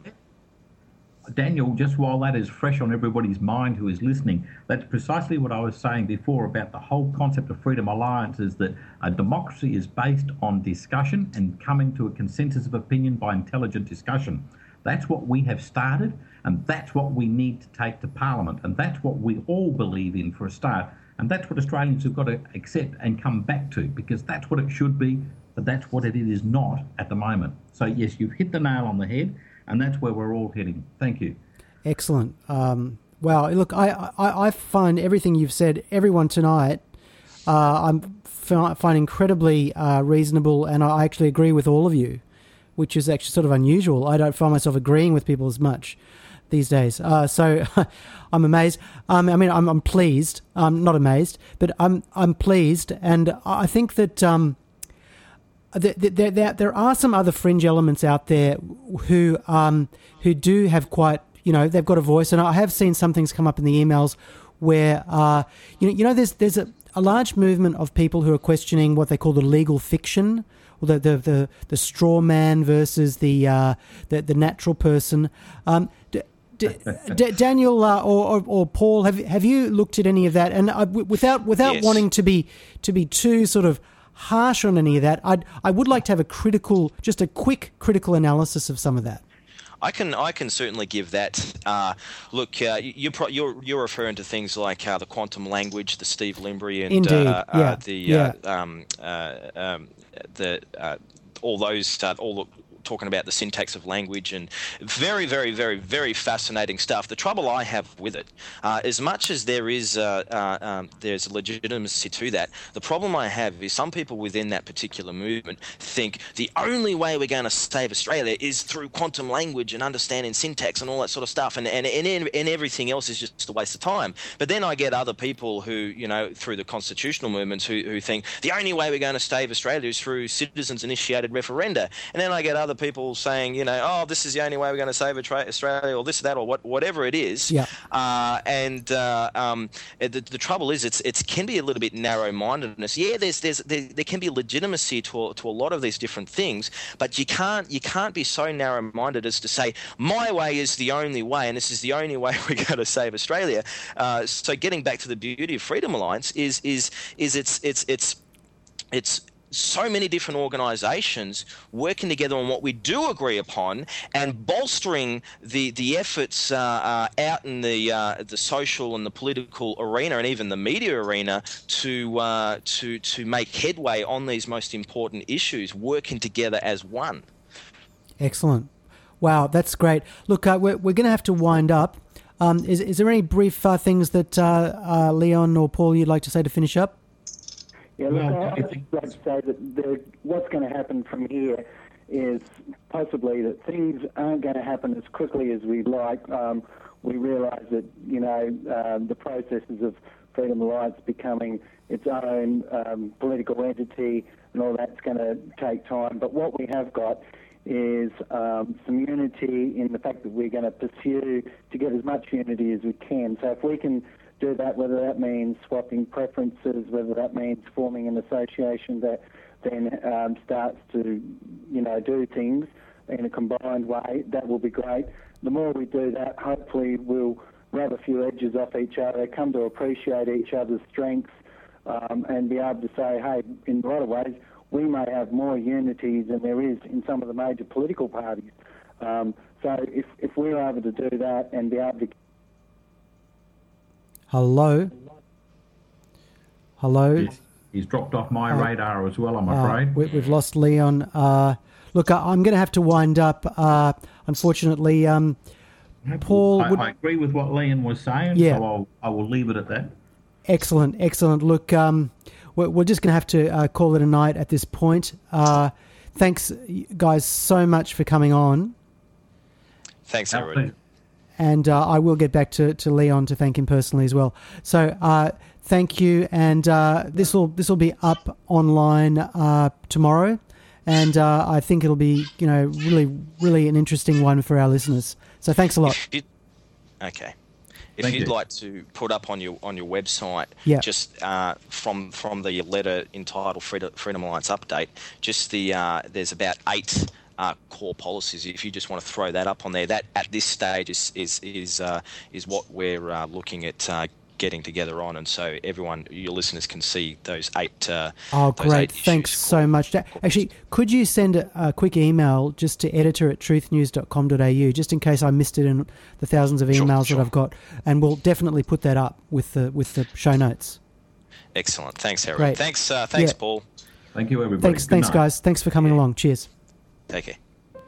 Daniel, just while that is fresh on everybody's mind who is listening, that's precisely what I was saying before about the whole concept of Freedom Alliance, is that a democracy is based on discussion and coming to a consensus of opinion by intelligent discussion. That's what we have started, and that's what we need to take to Parliament, and that's what we all believe in for a start, and that's what Australians have got to accept and come back to, because that's what it should be, but that's what it is not at the moment. So yes, you've hit the nail on the head, and that's where we're all heading. Thank you. Excellent. Um, wow. Look, I, I, I find everything you've said, everyone tonight, uh, I'm f- find incredibly uh, reasonable, and I actually agree with all of you, which is actually sort of unusual. I don't find myself agreeing with people as much these days. Uh, so I'm amazed. Um, I mean, I'm, I'm pleased. I'm not amazed, but I'm I'm pleased, and I think that um, There, there, there are some other fringe elements out there who um, who do have quite, you know, they've got a voice, and I have seen some things come up in the emails where, uh, you know, you know, there's there's a, a large movement of people who are questioning what they call the legal fiction, or the the the, the straw man versus the uh, the, the natural person. Um, d- d- d- Daniel uh, or, or or Paul, have have you looked at any of that? And uh, w- without without yes. wanting to be to be too sort of harsh on any of that, I'd, I would like to have a critical, just a quick critical analysis of some of that. I can I can certainly give that. Uh, look, uh, you, you're, you're you're referring to things like uh, the quantum language, the Steve Limbry, and Indeed, uh, yeah. uh, the yeah. uh, um, uh, um, the uh, all those uh, all the, talking about the syntax of language, and very, very, very, very fascinating stuff. The trouble I have with it, uh, as much as there is uh, uh, um, there's legitimacy to that, the problem I have is some people within that particular movement think the only way we're going to save Australia is through quantum language and understanding syntax and all that sort of stuff, and and, and, and everything else is just a waste of time. But then I get other people who, you know, through the constitutional movements who, who think the only way we're going to save Australia is through citizens-initiated referenda. And then I get other people saying, you know, oh, this is the only way we're going to save Australia, or this, that, or what, whatever it is. Yeah. Uh, and uh, um, the, the trouble is, it's it can be a little bit narrow-mindedness. Yeah, there's there's there, there can be legitimacy to a, to a lot of these different things, but you can't you can't be so narrow-minded as to say my way is the only way, and this is the only way we're going to save Australia. Uh, so getting back to the beauty of Freedom Alliance is is is it's it's it's it's so many different organisations working together on what we do agree upon and bolstering the the efforts uh, uh, out in the uh, the social and the political arena and even the media arena to uh, to to make headway on these most important issues, working together as one. Excellent. Wow, that's great. Look, uh, we're we're going to have to wind up. Um, is is there any brief uh, things that uh, uh, Leon or Paul you'd like to say to finish up? Yeah, look, I- I'd just like to say that the, what's going to happen from here is possibly that things aren't going to happen as quickly as we'd like. Um, we realise that, you know, um, the processes of Freedom Alliance becoming its own um, political entity and all that's going to take time. But what we have got is um, some unity in the fact that we're going to pursue to get as much unity as we can. So if we can do that, whether that means swapping preferences, whether that means forming an association that then um, starts to, you know, do things in a combined way, that will be great. The more we do that, hopefully we'll rub a few edges off each other, come to appreciate each other's strengths, um, and be able to say, hey, in a lot of ways, we may have more unity than there is in some of the major political parties. Um, so if, if we're able to do that and be able to... Hello? Hello? He's, he's dropped off my Uh, radar as well, I'm Uh, afraid. we, we've lost Leon. Uh, look, I, I'm going to have to wind up, uh, unfortunately. Um, Paul... I, would, I agree with what Leon was saying, Yeah. so I'll, I will leave it at that. Excellent, excellent. Look, um, we're, we're just going to have to uh, call it a night at this point. Uh, thanks, guys, so much for coming on. Thanks, Harold. And uh, I will get back to, to Leon to thank him personally as well. So uh, thank you, and uh, this will this will be up online uh, tomorrow, and uh, I think it'll be, you know, really really an interesting one for our listeners. So thanks a lot. If you- okay. If Thank you'd you. like to put up on your on your website, Yeah. just uh, from from the letter entitled Freedom, Freedom Alliance Update, just the uh, there's about eight uh, core policies. If you just want to throw that up on there, that at this stage is is is uh, is what we're uh, looking at uh, getting together on, and so everyone, your listeners, can see those eight. Uh, Oh, those great. eight Thanks so much. Actually, could you send a, a quick email just to editor at truth news dot com dot a u, just in case I missed it in the thousands of Sure, emails sure. that I've got, and we'll definitely put that up with the with the show notes. Excellent. Thanks, Harold. Great. Thanks, uh, thanks, Yeah. Paul. Thank you, everybody. Thanks, thanks, guys. Thanks for coming along. Cheers. Take care.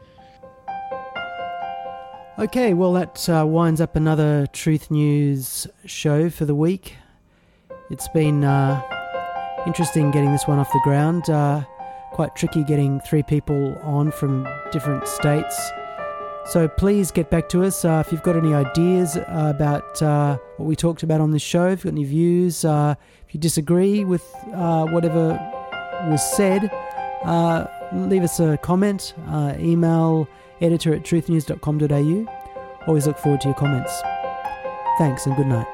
Okay, well, that uh, winds up another Truth News show for the week. It's been uh, interesting getting this one off the ground. Uh, quite tricky getting three people on from different states. So please get back to us uh, if you've got any ideas uh, about uh, what we talked about on this show. If you've got any views, uh, if you disagree with uh, whatever was said, uh, leave us a comment. Uh, email editor at truth news dot com dot a u. Always look forward to your comments. Thanks and good night.